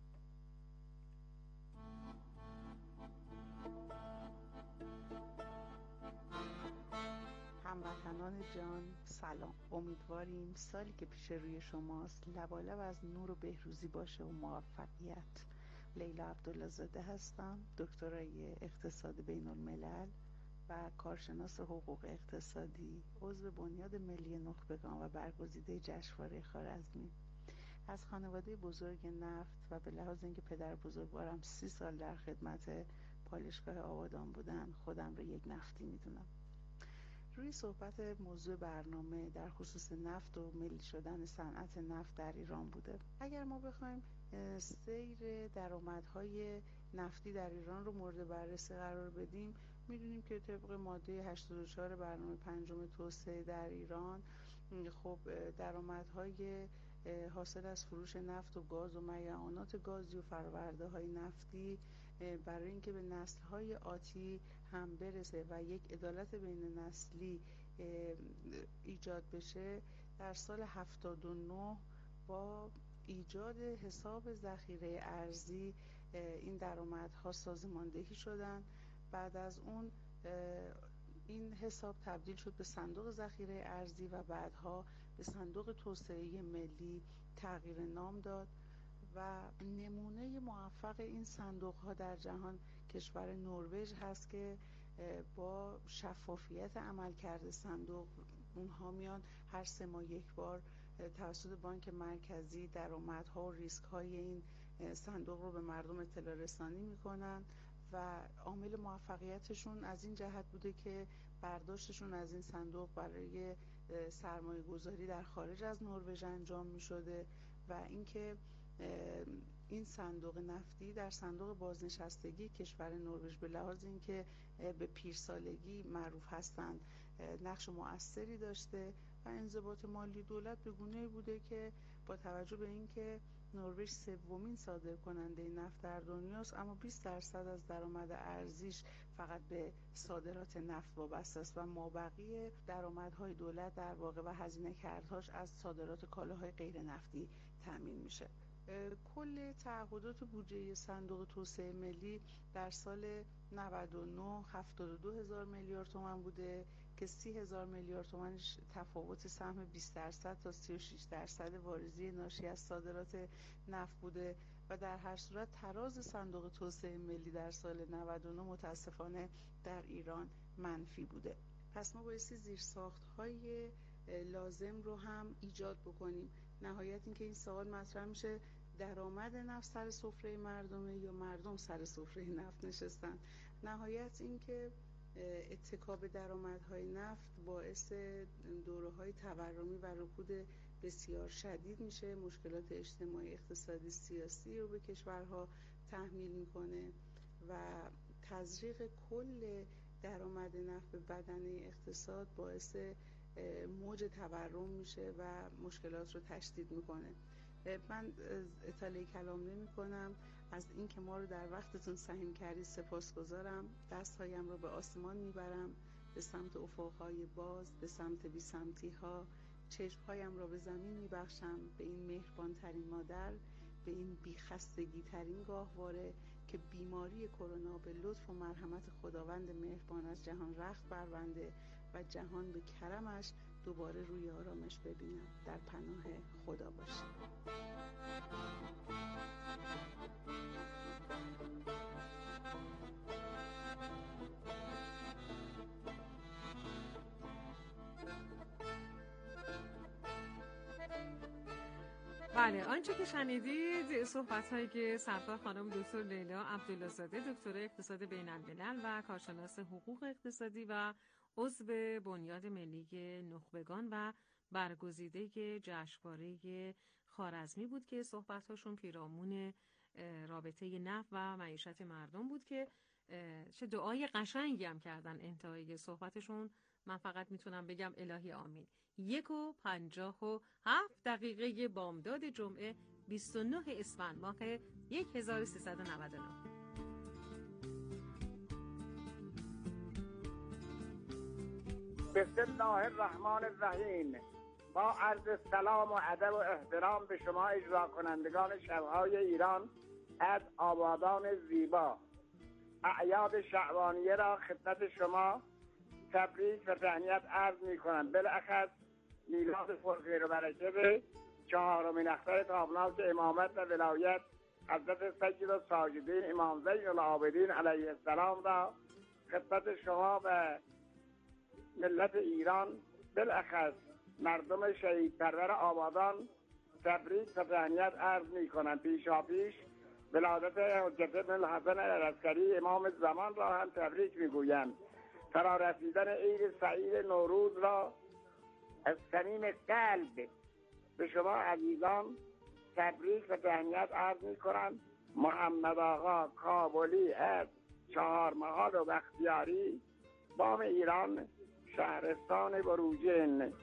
هموطنان جان سلام. امیدواریم سالی که پیش روی شماست لبالب از نور و بهروزی باشه و موفقیت. لیلا عبدالله زاده هستم، دکترای اقتصاد بین الملل و کارشناس حقوق اقتصادی، عضو بنیاد ملی نخبگان و برگزیده جشنواره خوارزمی. از خانواده بزرگ نفت و به لحاظ اینکه پدر بزرگوارم سی سال در خدمت پالایشگاه آبادان بودن خودم رو یک نفتی میدونم. روی صحبت موضوع برنامه در خصوص نفت و ملی شدن صنعت نفت در ایران بوده. اگر ما بخوایم سیر درآمدهای نفتی در ایران رو مورد بررسی قرار بدیم میدونیم که طبق ماده هشتاد و چهار برنامه پنجم توسعه در ایران خب درآمدهای حاصل از فروش نفت و گاز و میعانات گازی و فرآورده های نفتی برای اینکه به نسل‌های آتی هم برسه و یک عدالت بین نسلی ایجاد بشه در سال هفتاد و نه با ایجاد حساب ذخیره ارزی این درآمدها سازماندهی شدن. بعد از اون این حساب تبدیل شد به صندوق ذخیره ارزی و بعدها به صندوق توسعه ملی تغییر نام داد و نمونه موفق این صندوق ها در جهان کشور نروژ هست که با شفافیت عملکرد صندوق اونها میان هر سه ماه یک بار توسط بانک مرکزی درآمدها و ریسک های این صندوق رو به مردم اطلاع رسانی میکنن و عامل موفقیتشون از این جهت بوده که برداشتشون از این صندوق برای سرمایه گذاری در خارج از نروژ انجام می شده و اینکه این صندوق نفتی در صندوق بازنشستگی کشور نروژ به لحاظ اینکه به پیرسالگی معروف هستند نقش مؤثری داشته و انضباط مالی دولت به گونه‌ای بوده که با توجه به اینکه نروژ سومین صادر کننده نفت در دنیاست اما بیست درصد از درآمد ارزیش فقط به صادرات نفت وابسته است و مابقی درآمدهای دولت در واقع و هزینه کردهاش از صادرات کالاهای غیر نفتی تامین میشه. کل تعهدات بودجه صندوق توسعه ملی در سال نود و نه هفتاد و دو هزار میلیارد تومان بوده که سی هزار میلیارد تومان تفاوت سهم بیست درصد تا سی و شش درصد واریزی ناشی از صادرات نفت بوده و در هر صورت تراز صندوق توسعه ملی در سال نود و نه متاسفانه در ایران منفی بوده. پس ما بایستی زیرساخت‌های لازم رو هم ایجاد بکنیم. نهایت اینکه این سوال مطرح میشه درآمد نفت سر سفره مردمه یا مردم سر سفره نفت نشستن. نهایت اینکه اتکا به درآمدهای نفت باعث دوره‌های تورمی و رکود بسیار شدید میشه، مشکلات اجتماعی، اقتصادی، سیاسی رو به کشورها تحمیل میکنه و تزریق کل درآمد نفت به بدنه اقتصاد باعث موج تورم میشه و مشکلات رو تشدید میکنه. من اطاله کلام نمی کنم. از اینکه ما رو در وقتتون سهیم کردید سپاسگزارم. دستهایم رو به آسمان میبرم، به سمت افقهای باز، به سمت بی سمتی ها. چشمهایم را به زمین میبخشم به این مهربان ترین مادر، به این بیخستگی ترین گاهواره که بیماری کرونا به لطف و مرحمت خداوند مهربان از جهان رخت برونده و جهان به کرمش دوباره روی آرامش ببینم. در پناه خدا باشید. بله، آنچه که شنیدید صحبت‌هایی که سرکار خانم دکتر لیلا عبدالله‌زاده، دکتر اقتصاد بین‌الملل و کارشناس حقوق اقتصادی و عضو بنیاد ملی نخبگان و برگزیده جشنواره خوارزمی بود که صحبت‌هاشون پیرامون رابطه نفت و معیشت مردم بود که چه دعای قشنگی هم کردن انتهای صحبتشون. من فقط میتونم بگم الهی آمین. یک و پنجاه و هفت دقیقه بامداد جمعه بیست و نه اسفند ماه هزار و سیصد و نود و نه. بسم الله الرحمن الرحیم. با عرض سلام و ادب و احترام به شما اجرا کنندگان شبهای ایران از آبادان زیبا، اعیاد شعبانیه را خدمت شما تبریک و تهنیت عرض می کنم. بالاخص میلاد پرخیر و برکه به چهارمین اختر تابناک امامت و ولایت حضرت سید الساجدین امام زین العابدین علیه السلام را خدمت شما و ملت ایران، بالاخص مردم شهید پرور آبادان تبریک و تهنیت عرض می کنم. پیشا پیش ولادت حجت بن الحسن العسکری امام زمان را هم تبریک می گویم. فرا رسیدن عید سعید نوروز را از صمیم قلب به شما عزیزان تبریک و تهنیت عرض می کنم. محمد آقا کابلی از چهار محال و بختیاری، بام ایران، شهرستان بروجین.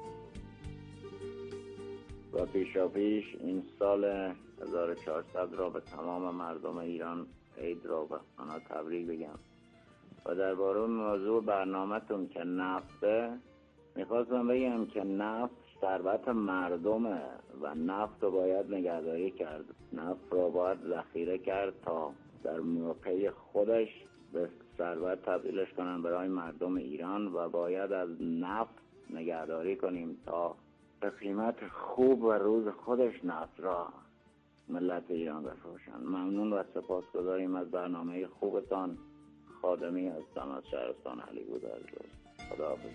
و پیشا پیش این سال هزار و چهارصد را به تمام مردم ایران عید را به آنها تبریک بگم. و درباره موضوع برنامه‌تون که نفته، میخواستم بگم که نفت ثروت مردمه و نفت رو باید نگهداری کرد. نفت رو باید ذخیره کرد تا در موقع خودش به ثروت تبدیلش کنن برای مردم ایران و باید از نفت نگهداری کنیم تا به قیمت خوب و روز خودش نفت را ملت ایران بفروشن. ممنون و سپاسگزاریم از برنامه خوبتان. خادمی هستم از شهرستان علی گودرز. خداحافظ.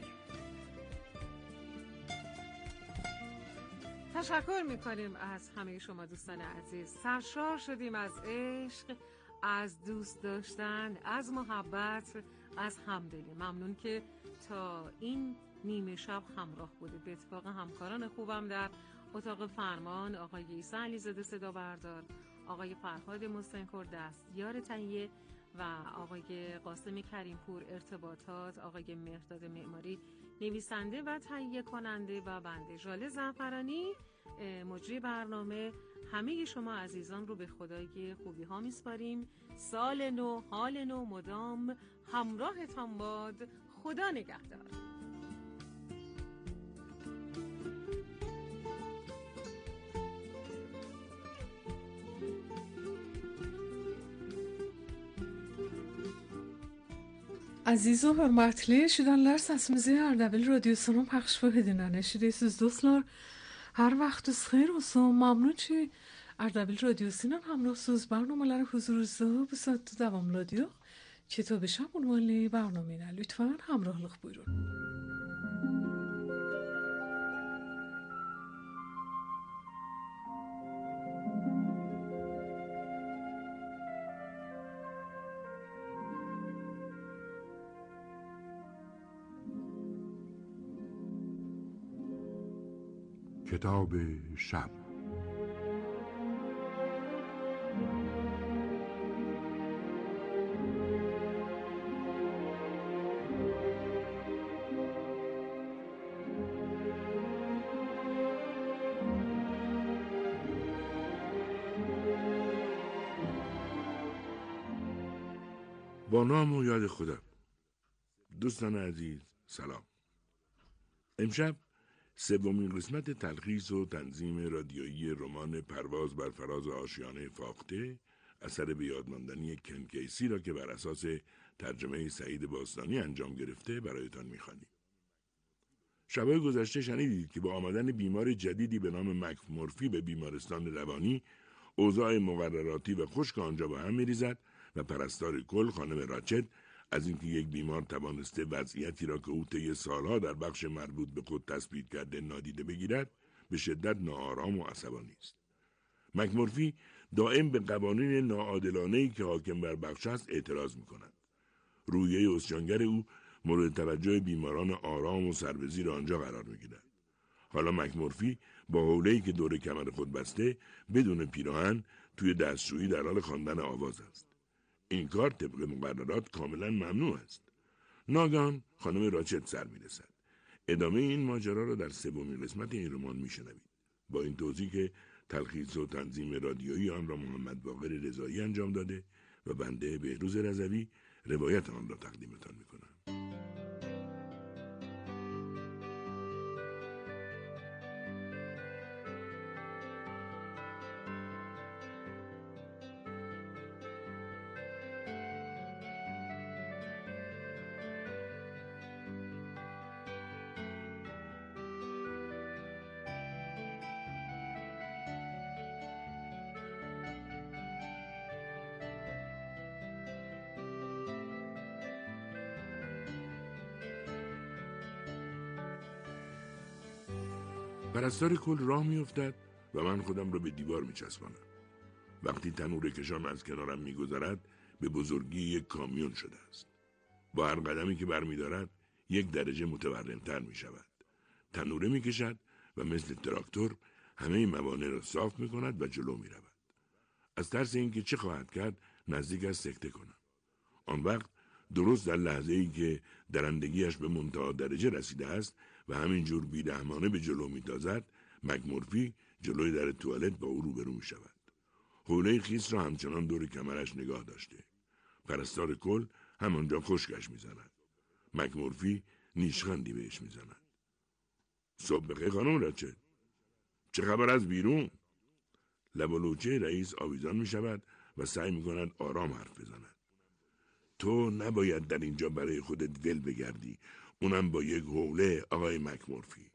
تشکر میکنیم از همه شما دوستان عزیز. سرشار شدیم از عشق، از دوست داشتن، از محبت، از همدلی. ممنون که تا این نیمه شب همراه بودید. به اتفاق همکاران خوبم در اتاق فرمان، آقای عیسی علیزاده صدا بردار، آقای فرهاد مستنکر دستیار تهیه و آقای قاسم کریمپور ارتباطات، آقای مهرداد معماری نویسنده و تهیه کننده و بنده ژاله زعفرانی مجری برنامه. همه شما عزیزان رو به خدای خوبی ها میسپاریم. سال نو، حال نو مدام همراهتان باد. خدا نگهدار. Aziz och hörmətli eşidənlər, Ardabil Radyosu'nun pəxş edilen eşidiyorsunuz dostlar. Her vaxtınız xeyir olsun. ممنون ki Ardabil Radyosu'nun همراهsuz برنامه‌lar huzurunuzda bu saatte devamlı کتاب شب عنوان برنامه نه لطفاً همراهlık buyurun. کتاب شب با نام و یاد خدا. دوستان عزیز سلام. امشب سومین قسمت تلخیص و تنظیم رادیویی رمان پرواز بر فراز آشیانه فاخته اثر به یاد ماندنی کن کیسی را که بر اساس ترجمه سعید باستانی انجام گرفته برایتان می‌خوانیم. شبای گذشته شنیدید که با آمدن بیمار جدیدی به نام مک مورفی به بیمارستان روانی اوضاع مقرراتی و خشک آنجا با هم می‌ریزد و پرستار کل خانم راچت از اینکه یک بیمار توانسته وضعیتی را که او طی سالها در بخش مربوط به خود تثبیت کرده نادیده بگیرد به شدت ناآرام و عصبانی است. مک مورفی دائم به قوانین ناعادلانه‌ای که حاکم بر بخش است اعتراض می‌کند. رویه اسیانگر او مورد توجه بیماران آرام و سربزیر آنجا قرار می‌گیرد. حالا مک مورفی با حوله‌ای که دور کمر خود بسته بدون پیراهن توی دستشویی در حال خواندن آواز است. این کار طبق مقررات کاملا ممنوع است. ناگهان خانم راچت سر میرسد. ادامه این ماجرا را در سومین قسمت این رمان میشنوید. با این توضیح که تلخیص و تنظیم رادیویی آن را محمد باقر رضایی انجام داده و بنده بهروز رضوی روایت آن را تقدیمتان میکنم. پرستار کل راه می افتد و من خودم را به دیوار می چسبانم. وقتی تنور کشان از کنارم می گذرد به بزرگی یک کامیون شده است. با هر قدمی که بر می دارد یک درجه متورمتر می شود. تنوره می کشد و مثل تراکتور همه موانع را صاف می کند و جلو می رود. از ترس اینکه چه خواهد کرد نزدیک از سکته کنم. آن وقت درست در لحظه ای که درندگیش به منتهی درجه رسیده است و همینجور بیرحمانه به جلو میتازد، مک مورفی جلوی در توالت با او روبرو می شود. حوله خیس را همچنان دور کمرش نگاه داشته. پرستار کل همانجا خشکش می زند. مک مورفی نیشخندی بهش می زند. صبح بخیر خانم راچت. چه خبر از بیرون؟ لب و لوچه رئیس آویزان می شود و سعی می کند آرام حرف بزند. تو نباید در اینجا برای خودت ول بگردی، اونم با یک حوله آقای مک مورفی.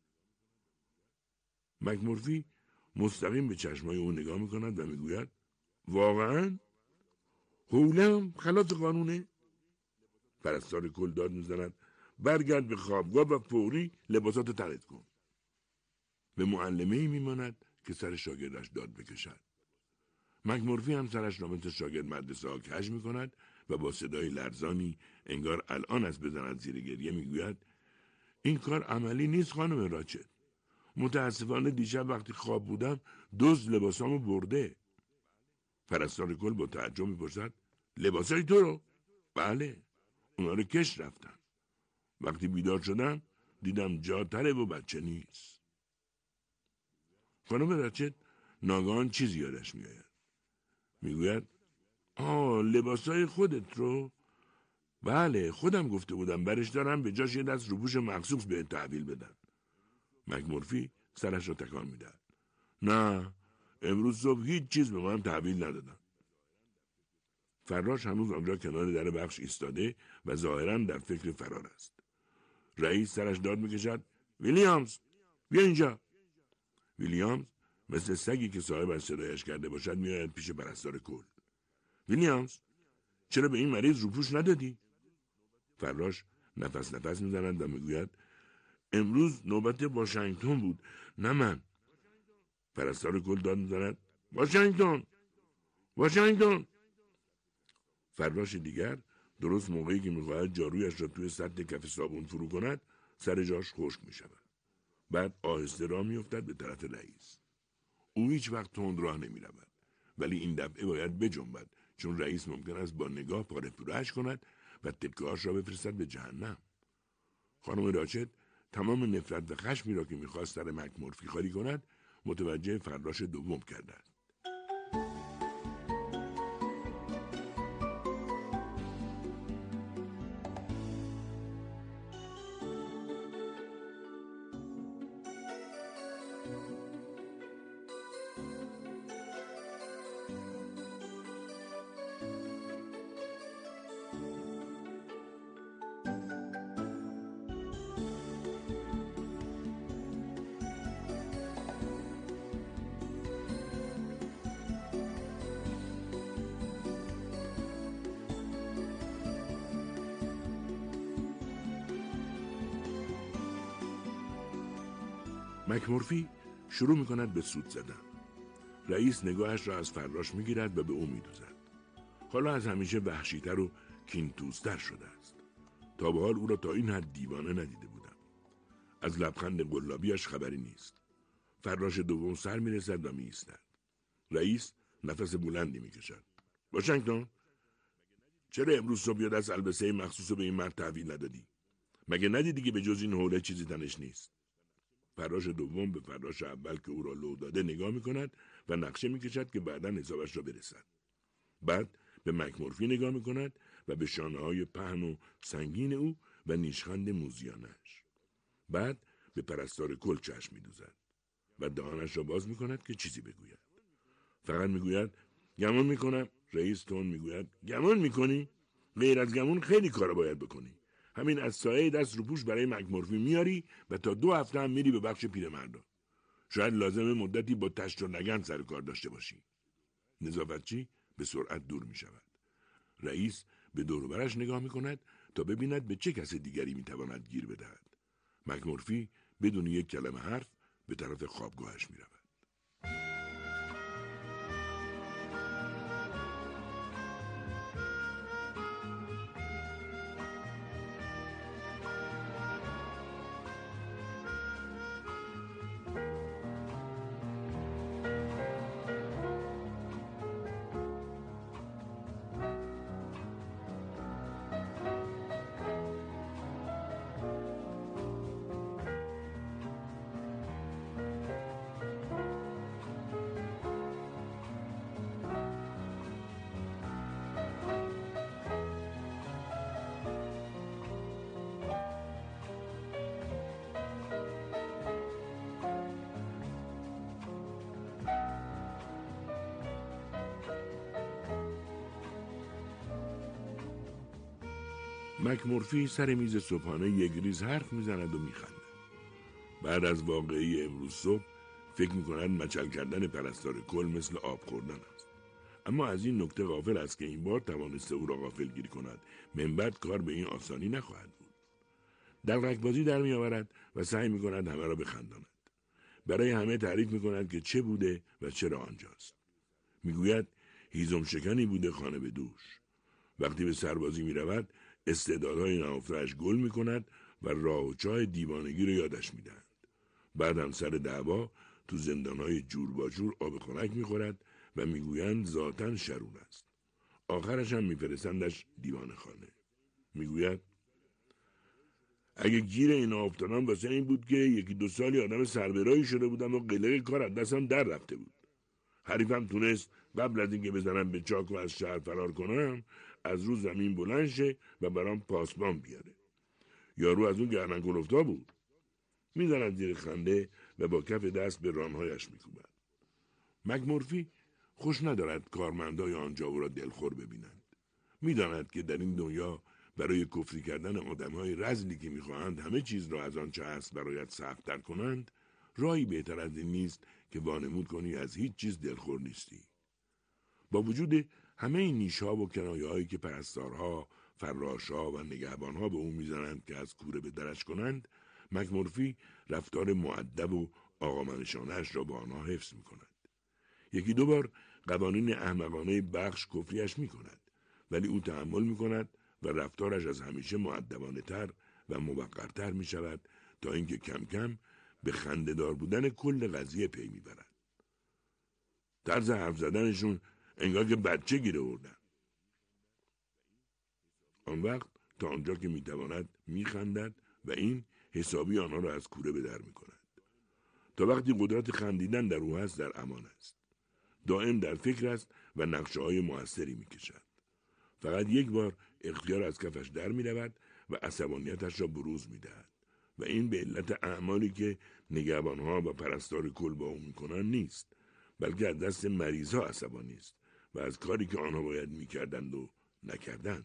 مک مورفی مستقیم به چشمای او نگاه میکند و میگوید واقعا؟ حوله هم خلاف قانونه؟ پرستار کل داد میزند برگرد به خوابگاه و فوری لباسات تنت کن. به معلمه‌ای میماند که سر شاگردش داد بکشد. مک مورفی هم سرش را مثل شاگرد مدرسه ها کج میکند و با صدای لرزانی انگار الان از بزند زیر گریه میگوید این کار عملی نیست خانم راچت. متاسفانه دیشب وقتی خواب بودم دزد لباسامو برده. پرستار کل با تعجب میپرسد لباسای تو رو؟ بله، اونا رو کش رفتن. وقتی بیدار شدم دیدم جا تره و بچه نیست. خانم راچت ناگهان چیزی یادش میآید. میگوید آه لباسای خودت رو؟ بله، خودم گفته بودم برش دارم به جاش یه دست روپوش مخصوص به تحویل بدن. مک مورفی سرش را تکان میدهد. نه، امروز صبح هیچ چیز به من تحویل ندادن. فراش هنوز آنجا کنار در بخش ایستاده و ظاهراً در فکر فرار است. رئیس سرش داد میکشد: ویلیامز، بیا اینجا. ویلیامز مثل سگی که صاحبش صدایش کرده باشد میآید پیش پرستار کل. ویلیامز، چرا به این مریض روپوش ندادی؟ فراش نفس نفس میزند و میگوید: امروز نوبت واشنگتن بود، نه من. پرستار کل داد میزند: واشنگتن، واشنگتن. فراش دیگر درست موقعی که میخواهد جارویش را توی سطح کف صابون فرو کند، سر جاش خشک میشود. بعد آهسته راه میافتد به طرف رئیس. او هیچ وقت تند راه نمیرود، ولی این دفعه باید بجنبد، چون رئیس ممکن است با نگاه پاره پوره‌اش کند و تکه‌اش را بفرستد به جهنم. خانم راچت تمام نفرت و خشمی را که میخواست سر مکمورفی خالی کند متوجه فراش دوم کرده است. مکمورفی شروع می کند به سود زدن. رئیس نگاهش را از فراش می گیرد و به او می دوزد. حالا از همیشه وحشی‌تر و کین‌توزتر شده است. تا به حال او را تا این حد دیوانه ندیده بودم. از لبخند قلابیش خبری نیست. فراش دوم سر می رسد و می ایستد. رئیس نفس بلندی می کشد. واشنگتن، چرا امروز صبح یاد از البسه مخصوص به این مرد تحویل ندادی؟ مگه ندیدی که به جز این حوله چیزی تنش نیست؟ فراش دوم به فراش اول که او را لو داده نگاه می کند و نقشه می کشد که بعداً حسابش را برسد. بعد به مکمورفی نگاه می کند و به شانه های پهن و سنگین او و نیشخند موزیانش. بعد به پرستار کل چشم می دوزد و دهانش را باز می کند که چیزی بگوید. فقط می گوید: گمان می کنم. رئیس تون می گوید: گمان می کنی؟ غیر از گمان خیلی کارا باید بکنی. همین از سایه دست روپوش برای مکمورفی میاری و تا دو هفته هم میری به بخش پیرمردا. شاید لازمه مدتی با تشت و لگن سر کار داشته باشی. نظافتچی به سرعت دور می شود. رئیس به دور و برش نگاه می کند تا ببیند به چه کس دیگری می تواند گیر بدهد. مکمورفی بدون یک کلمه حرف به طرف خوابگاهش می رود. مکمورفی سر میز صبحانه یک ریز حرف میزند و میخنده. بعد از واقعی امروز صبح فکر میکند مچل کردن پرستار کل مثل آب خوردن است. اما از این نکته غافل است که این بار توانسته او را غافلگیر کند. من بعد کار به این آسانی نخواهد بود. دلقک‌بازی در میآورد و سعی میکند همه را بخنداند. برای همه تعریف میکند که چه بوده و چرا آنجاست. میگوید هیزم شکنی بوده خانه به دوش. وقتی به سربازی میرود استعدادهای نهفته‌اش گل می کند و راه و چاه دیوانگی رو یادش می دهند. بعد هم سر دعوا تو زندانهای جور با جور آب خنک می خورد و می گویند ذاتاً شرور است. آخرش هم می فرستندش دیوان خانه. می گوید اگه گیر این افتادم واسه این بود که یکی دو سالی آدم سربرایی شده بودم و قلق کار از دستم در رفته بود. حریفم تونست قبل از اینکه بزنم به چاک و از شهر فرار کنم از رو زمین بلند شه و برام پاسبان بیاره. یارو از اون گردن کلفتا بود. میزند زیر خنده و با کف دست به رانهایش میکوبد. مکمورفی خوش ندارد کارمندای آنجا او را دلخور ببینند. میداند که در این دنیا برای کفری کردن آدمهای رذلی که میخواهند همه چیز را از آنچه هست برایت سخت‌تر کنند، راهی بهتر از این نیست که وانمود کنی از هیچ چیز دلخور نیستی. با وجود همه این نیش‌ها و کنایه‌هایی که پرستارها، فراش‌ها و نگهبان‌ها به او میزنند که از کوره به درش کنند، مک‌مورفی رفتار مؤدب و آقامنشانه‌اش را با آنها حفظ می‌کند. یکی دو بار قوانین احمقانه بخش کفریش می‌کند، ولی او تحمل می‌کند و رفتارش از همیشه مؤدبانه‌تر و موقرتر می‌شود تا اینکه کم کم به خنده‌دار بودن کل قضیه پی می‌برد. طرز حرف زدنشون انگار که بچه گیر آوردن. آن وقت تا آنجا که میتواند میخندد و این حسابی آنها را از کوره به در میکند. تا وقتی قدرت خندیدن در او هست در امان است. دائم در فکر است و نقشه های موثری میکشد. فقط یک بار اختیار از کفش در میرود و عصبانیتش را بروز میدهد و این به علت اعمالی که نگهبانها و پرستار کل با او میکنند نیست، بلکه از دست مریضها عصبانی است و از کاری که آنها باید میکردند و نکردند.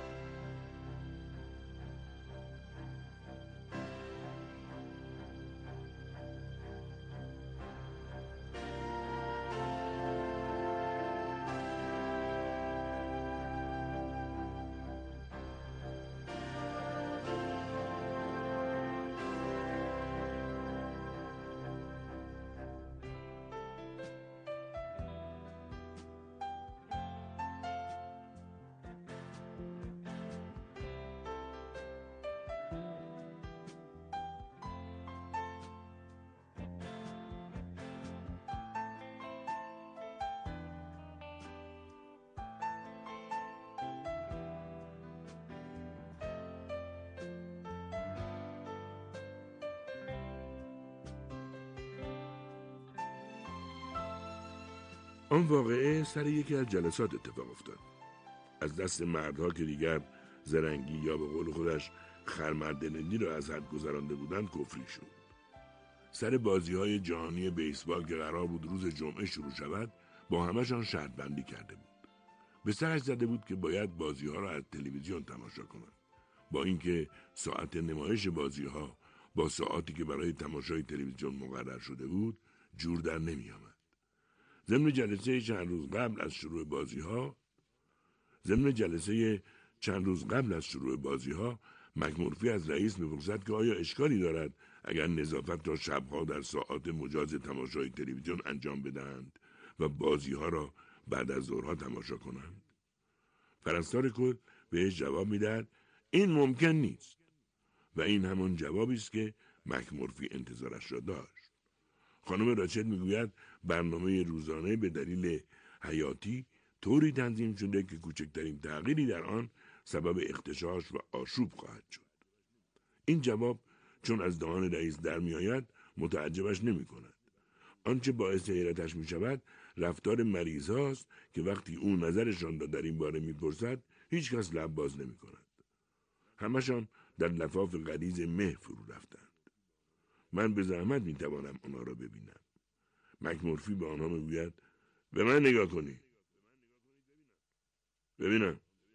آن واقعه سر یکی از جلسات اتفاق افتاد. از دست مردها که دیگر زرنگی یا به قول خودش خرمردلندی را از حد گذرانده بودند کفری شد. سر بازی های جهانی بیسبال که قرار بود روز جمعه شروع شود با همشان شرط بندی کرده بود. به سرش زده بود که باید بازی ها را از تلویزیون تماشا کنند. با اینکه ساعت نمایش بازی ها با ساعتی که برای تماشای تلویزیون مقرر شده بود جور در نمی آمد. ضمن جلسه چند روز قبل از شروع بازی ها ضمن جلسه چند روز قبل از شروع بازی ها مک‌مورفی از رئیس می‌پرسد که آیا اشکالی دارد اگر نظافت را شبها در ساعات مجاز تماشای تلویزیون انجام بدهند و بازی ها را بعد از ظهرها تماشا کنند. پرستار کل بهش جواب میدهد این ممکن نیست و این همان جوابی است که مک‌مورفی انتظارش را داشت. خانم راچل میگوید برنامه روزانه به دلیل حیاتی طوری تنظیم شده که کوچکترین تغییری در آن سبب اغتشاش و آشوب خواهد شد. این جواب چون از دهان رئیس در می آید متعجبش نمی کند. آنچه باعث حیرتش می شود رفتار مریض هاست که وقتی او نظرشان را در این باره می پرسد هیچ کس لب باز نمی کند. همشان در لفاف غلیظ مه فرو رفتند. من به زحمت می توانم آنها را ببینم. مک‌مورفی به آنها می گوید به من نگاه کنی. ببینم.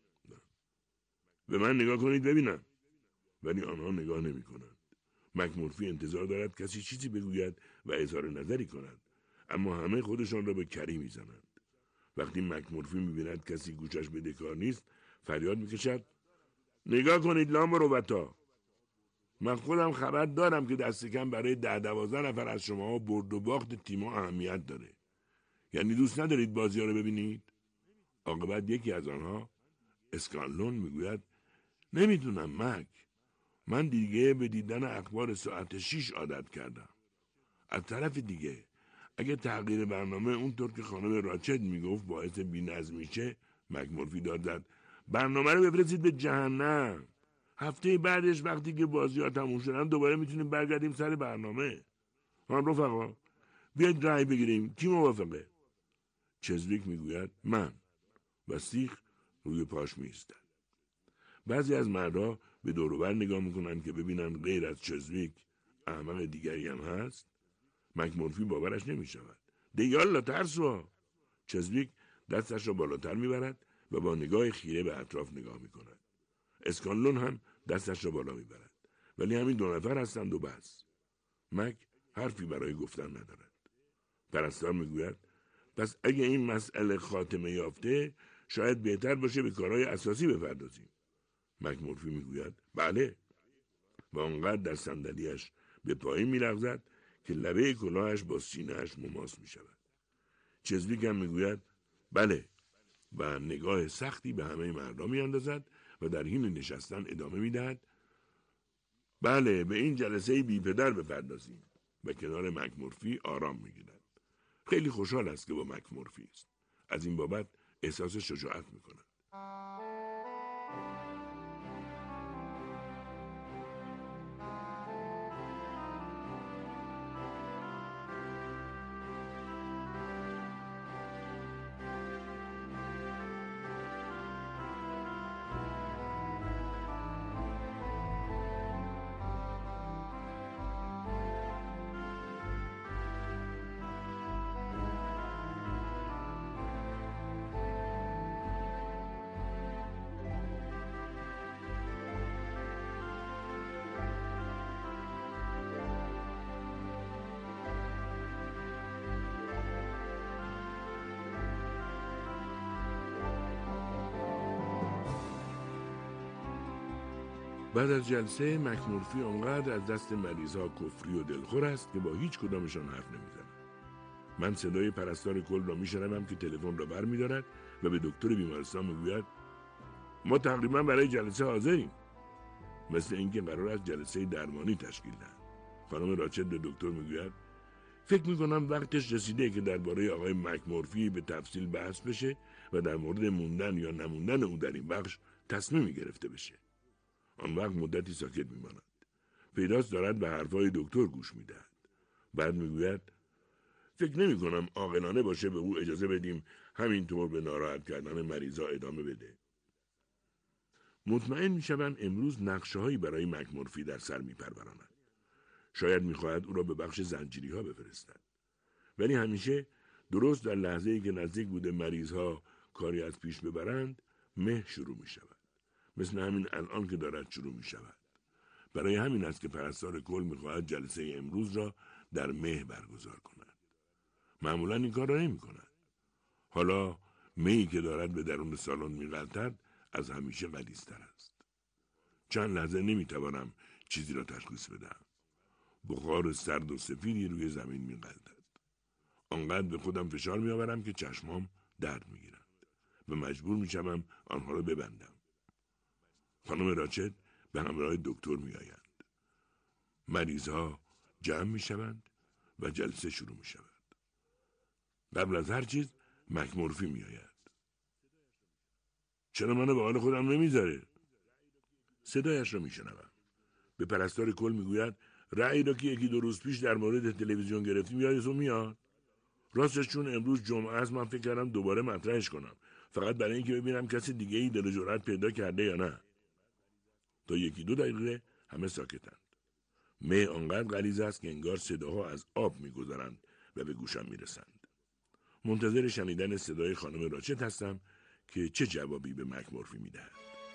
به من نگاه کنید ببینم. ولی آنها نگاه نمی کنند. مک‌مورفی انتظار دارد کسی چیزی بگوید و اظهار نظری کند. اما همه خودشان را به کری می زنند. وقتی مک‌مورفی می بیند کسی گوشش بدهکار نیست فریاد می کشد نگاه کنید لام روبتا. من خودم خبر دارم که دست کم برای ده دوازده نفر از شما برد و باخت تیما اهمیت داره. یعنی دوست ندارید بازی ها رو ببینید؟ عاقبت یکی از آنها اسکانلون میگوید نمیدونم مک. من دیگه به دیدن اخبار ساعت شیش عادت کردم. از طرف دیگه اگه تغییر برنامه اونطور که خانم راچد میگفت باعث بی‌نظمی شه، مک‌مورفی داد زد برنامه رو بفرستید به جهنم. هفته بعدش وقتی که بازی‌ها تموم شدن دوباره میتونیم برگردیم سر برنامه. ها رفقا بیاید رای بگیریم. کی موافقه؟ چزویک میگوید من. و سیخ روی پاش میستد. بعضی از مردها به دور و بر نگاه میکنن که ببینن غیر از چزویک احمق دیگری هم هست. مک‌مورفی باورش نمیشود. دیالا ترسوا. چزویک دستش را بالاتر میبرد و با نگاه خیره به اطراف نگاه می کند. اسکانلون هم دستش را بالا می برد. ولی همین دو نفر هستند و بس. مک حرفی برای گفتن ندارد. پرستار می گوید پس اگه این مسئله خاتمه یافته شاید بهتر باشه به کارهای اساسی بپردازیم. مک مورفی می گوید بله، و آنقدر در صندلیاش به پایین می لغزد که لبه کلاهش با سینه‌اش مماس می شود. چزویک هم می گوید بله و نگاه سختی به همه مردم می اندازد و در حین نشستن ادامه می دهد بله به این جلسه بی پدر بپردازیم و کنار مک مورفی آرام می گیرد. خیلی خوشحال است که با مک مورفی است. از این بابت احساس شجاعت می کند. بعد از جلسه مک مورفی آنقدر از دست مریضا کفری و دلخور است که با هیچ کدامشان حرف نمیزند. من صدای پرستار کل را میشنوم که تلفن را برمی‌دارد و به دکتر بیمارستان میگوید ما تقریبا برای جلسه حاضریم. مثل اینکه قرار است جلسه درمانی تشکیل دهند. خانم راچت به دکتر میگوید فکر میکنم وقتش رسیده که درباره آقای مک مورفی به تفصیل بحث بشه و در مورد موندن یا نموندن او در این بخش تصمیمی گرفته بشه. آن وقت مدتی ساکت میماند. پیداست دارد به حرفای دکتر گوش میدهد. بعد میگوید فکر نمی کنم عاقلانه باشه به او اجازه بدیم همینطور به ناراحت کردن مریضا ادامه بده. مطمئن میشوم امروز نقشه هایی برای مک مورفی در سر میپروراند. شاید میخواهد او را به بخش زنجیری ها بفرستد. ولی همیشه درست در لحظه ای که نزدیک بوده مریض ها کاری از پیش ببرند مه شروع می شود. مثل همین الان که دارد شروع می شود. برای همین است که پرستار کل می خواهد جلسه امروز را در مه برگزار کند. معمولا این کار را نمی کند. حالا مهی که دارد به درون سالن می غلطد از همیشه غلیظ‌تر است. چند لحظه نمی توانم چیزی را تشخیص بدم. بخار سرد و سفیدی روی زمین می غلطد. آنقدر به خودم فشار می آورم که چشمام درد می گیرند و مجبور می شوم آنها را ببندم. خانم راچت به همراه دکتر می آیند. مریض ها جمع می شوند و جلسه شروع می شود. قبل از هر چیز مک مورفی می آید. چرا منو به حال خودم نمیذاره؟ صدایش را می شنوم. به پرستار کل می گوید رأی را که یکی دو روز پیش در مورد تلویزیون گرفتیم یادتون میاد؟ راستش چون امروز جمعه است من فکر کردم دوباره مطرحش کنم. فقط برای اینکه ببینم کسی دیگه ای دل و جرأت پیدا کرده یا نه. تا یکی دو دقیقه همه ساکتند. مه آنقدر غلیظ است که انگار صداها از آب میگذرند و به گوشم میرسند. منتظر شنیدن صدای خانم راچت هستم که چه جوابی به مک مورفی میدهد.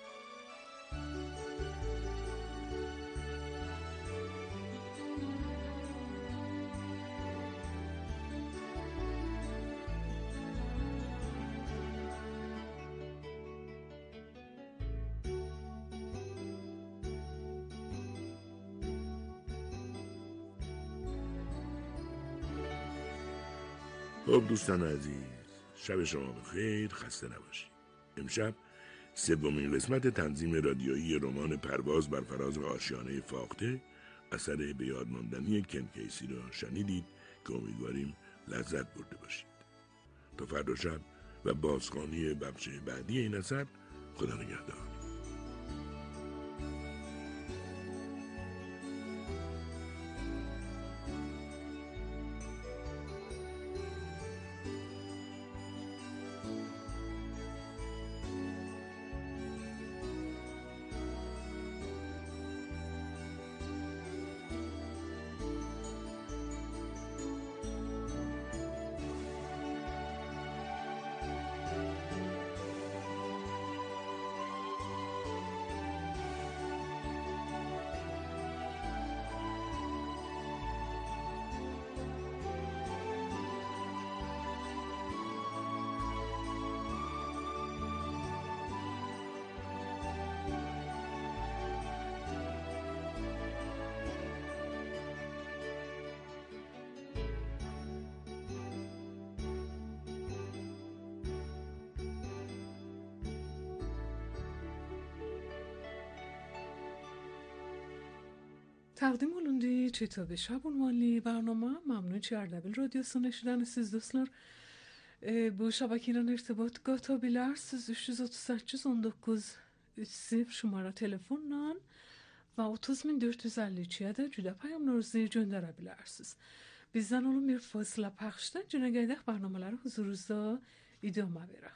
خب دوستان عزیز، شب شما بخیر، خسته نباشید. امشب سومین قسمت تنظیم رادیویی رمان پرواز بر فراز آشیانه فاخته اثر به یاد ماندنی کن کیسی را شنیدید که امیدواریم لذت برده باشید. تا فردا شب و بازخوانی بخش بعدی این اثر، خدا نگهدار. تقدیم علوندی چطابه شبون مالی برنامه ممنون چی اردبیل رادیو سنشیدن siz dostlar. Ee, bu şabekeyle irtibat katabilirsiniz. üç yüz otuz sekiz on dokuz sıfır şumara telefonla ve otuz bin dört yüz elli üç'ye de cüda payamlarınızı gönderebilirsiniz. Bizden olun bir fasıla pəxşdən cünə qədək barnamaları huzurunuzda idama verək.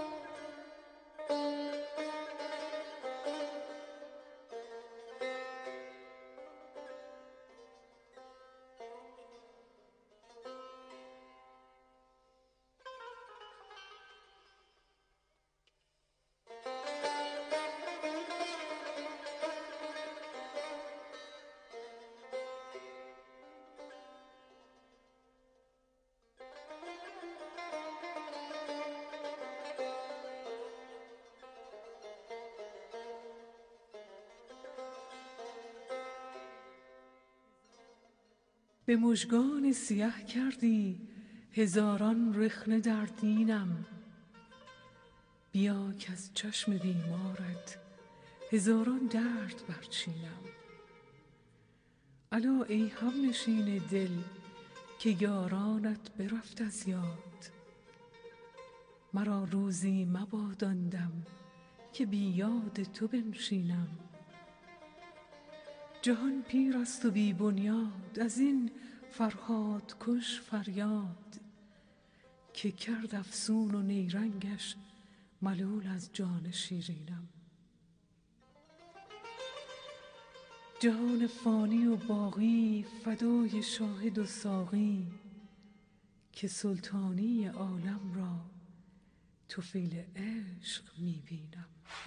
به مژگان سیاه کردی هزاران رخنه در دینم، بیا که از چشم بیمارت هزاران درد برچینم. الا ای همنشین دل که یارانت برفت از یاد، مرا روزی مباداندم که بی یاد تو بنشینم. جهان پیر است و بی بنیاد، از این فرهاد کش فریاد، که کرد افسون و نیرنگش ملول از جان شیرینم. جهان فانی و باقی فدای شاهد و ساقی، که سلطانی عالم را طفیل عشق می‌بینم.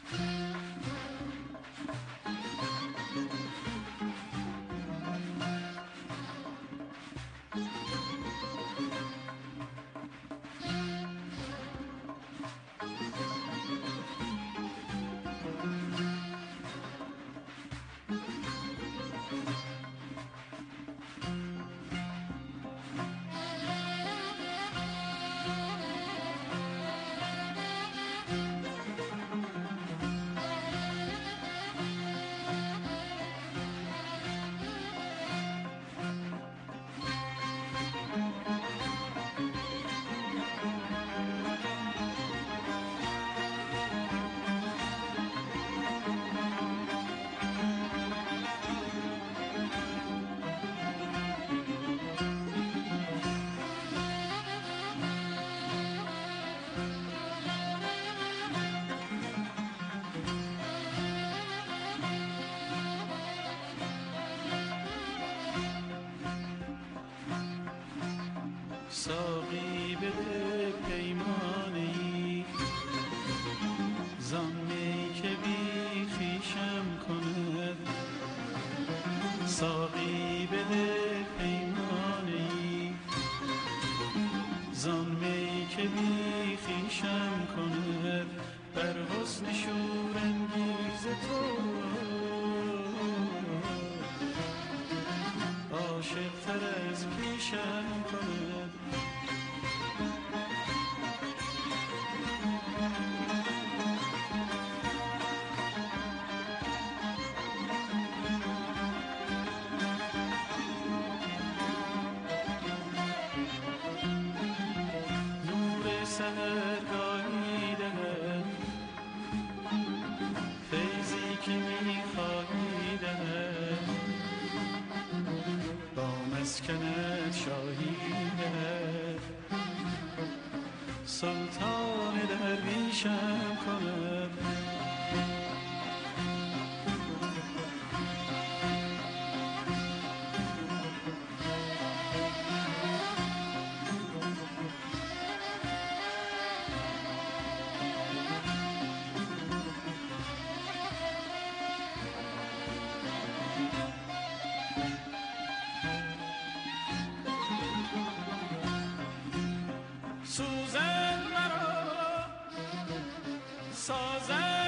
ساقی بده پیمانی زانی که بی خویشم کند. ساقی بده پیمانی زانی که بی خویشم کند. بر حسن شورانگیز تو عاشق تر از پیشم کند. نور سحرگاهی دهد فیضی که می‌خواهی دهد. با مسکنت شاهی دهد سلطان درویشم کند. سوزن مرا سازن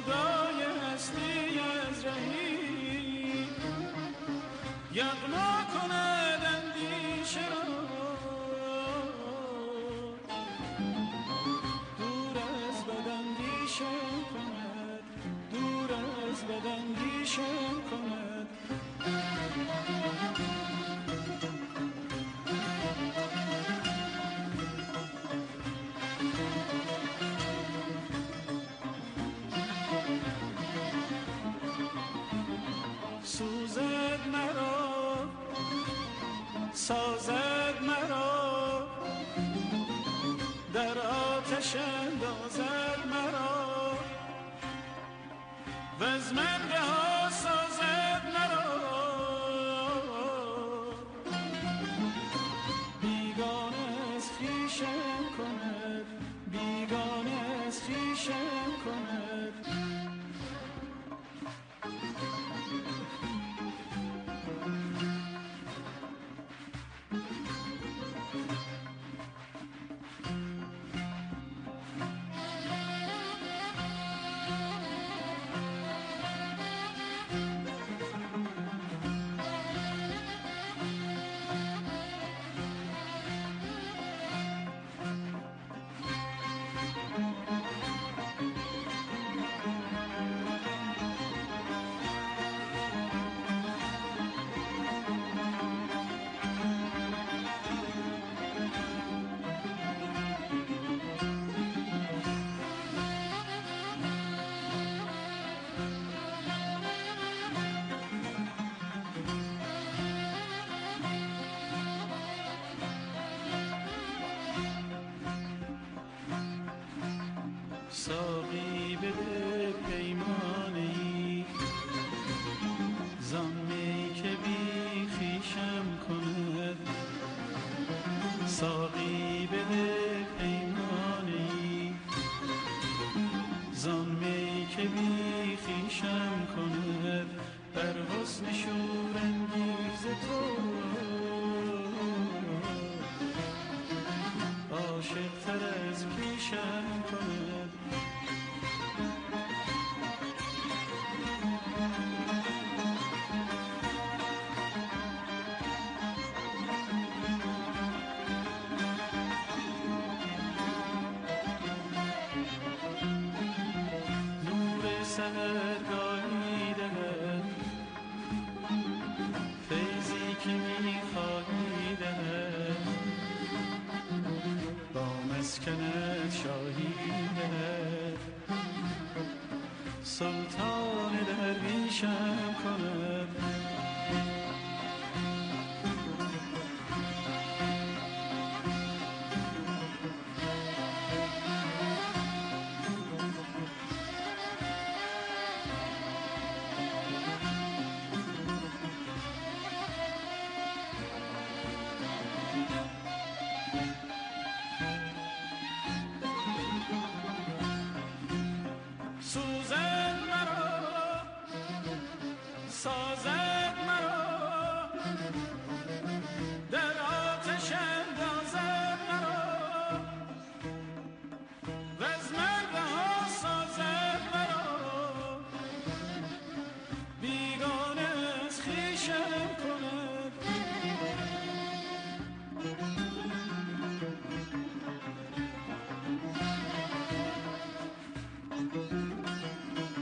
سودای هستی از رهی یغما کند اندیشه را دور از بد اندیشه کند دور از بد اندیشه کند سوزد مرا سازد مرا در آتش اندازد مرا و از من رها سازد مرا بیگانه از خویشم کند بیگانه از خویشم کند ساقی بده پیمانی زان می که بی خویشم کند ساقی بده پیمانی زان می که بی خویشم کند بر حسن شورانگیز تو عاشق تر از پیشم کند نور سحرگاهی دهد فیضی که می‌خواهی دهد با مسکنت شاهی دهد سلطان درویشم کند سوزد مرا سازد